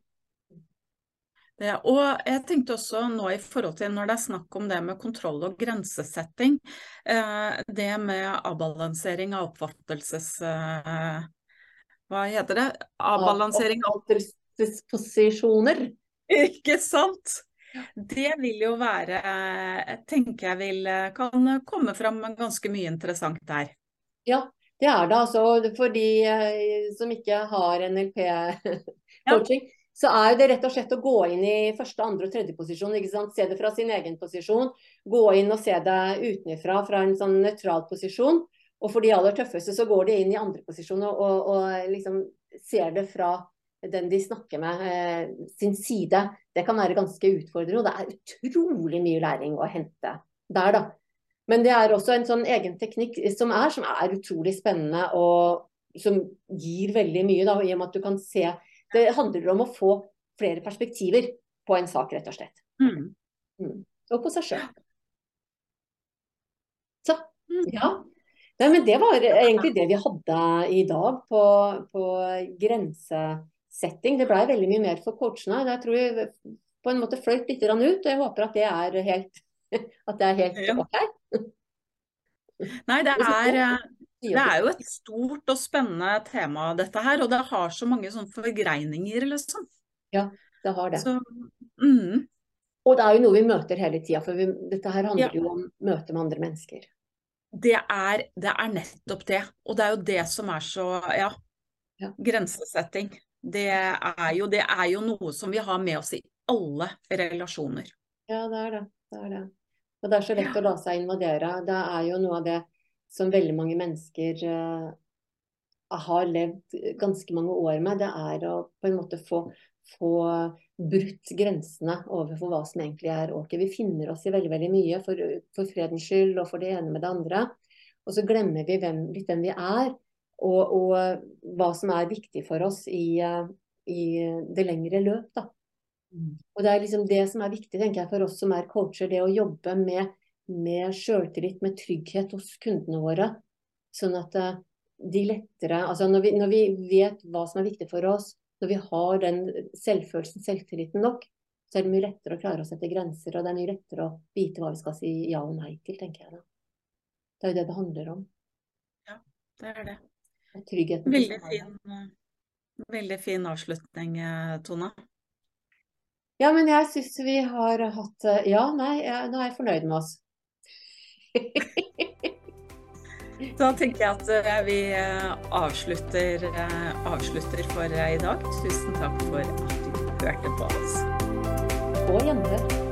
Det, og jeg tenkte også nå i forhold til når det er snakk om det med kontroll og grensesetting, eh, det med avbalansering av oppfattelses... Eh, hva heter det? Avbalansering av oppfattelsesposisjoner. Ikke sant? Det vil jo være, jeg tenker jeg vil, kan komme frem ganske mye interessant der. Ja, det er det altså, for de som ikke har N L P-coaching. Ja. så er det rett og slett å gå inn i første, andre og tredje posisjon, ikke sant? Se det fra sin egen posisjon, gå inn og se det utenfra, fra en sånn nøytral posisjon, og for de aller tøffeste så går de inn i andre posisjon og, og, og liksom ser det fra den de snakker med, eh, sin side. Det kan være ganske utfordrende, og det er utrolig mye læring å hente der da. Men det er også en sånn egen teknikk som er, som er utrolig spennende, og som gir veldig mye da, i og med at du kan se. Det handler om å få flere perspektiver på en sak, rett og slett. Mm. Mm. Og på seg selv. Så, ja. Nei, men det var egentlig det vi hadde i dag på, på grensesetting. Det ble veldig mye mer for coachene. Jeg tror jeg på en måte fløyt litt ut, og jeg håper at det er helt, at det er helt ok. Nei, det er, det er jo et stort og spennende tema dette her, og det har så mange sånne forgreininger, liksom. Ja, det har det. Så, mm. Og det er jo noe vi møter hele tiden, for vi, dette her handler Ja. jo om møte med andre mennesker. Det er, det er nettopp det, og det er jo det som er så, ja, Ja. grensesetting. Det er, jo, det er jo noe som vi har med oss i alle relasjoner. Ja, det er det. Det er det. Og det er så lett å la seg invadere. Det er jo noe av det som veldig mange mennesker uh, har levd ganske mange år med. Det er å på en måte få, få brutt grensene overfor hva som egentlig er ok. Vi finner oss i veldig, veldig mye for, for fredens skyld og for det ene med det andre. Og så glemmer vi hvem, litt hvem vi er, og, og hva som er viktig for oss i, uh, i det lengre løp, da. Og det er liksom det som er viktig, tenker jeg, for oss som er coacher, det å jobbe med, med selvtillit, med trygghet hos kundene våre, sånn at de lettere, altså når vi, når vi vet hva som er viktig for oss, når vi har den selvfølelsen, selvtilliten nok, så er det mye lettere å klare å sette grenser, og det er mye lettere å vite hva vi skal si ja og nei til, tenker jeg da. Det er jo det det handler om. Ja, det er det. Tryggheten. Veldig fin, veldig fin avslutning, Tone. Ja, men jeg synes vi har hatt, ja, nei, ja, nå er jeg fornøyd med oss. Da tenker jeg at vi avslutter, avslutter for i dag. Tusen takk for at du hørte på oss. Og gjenhør.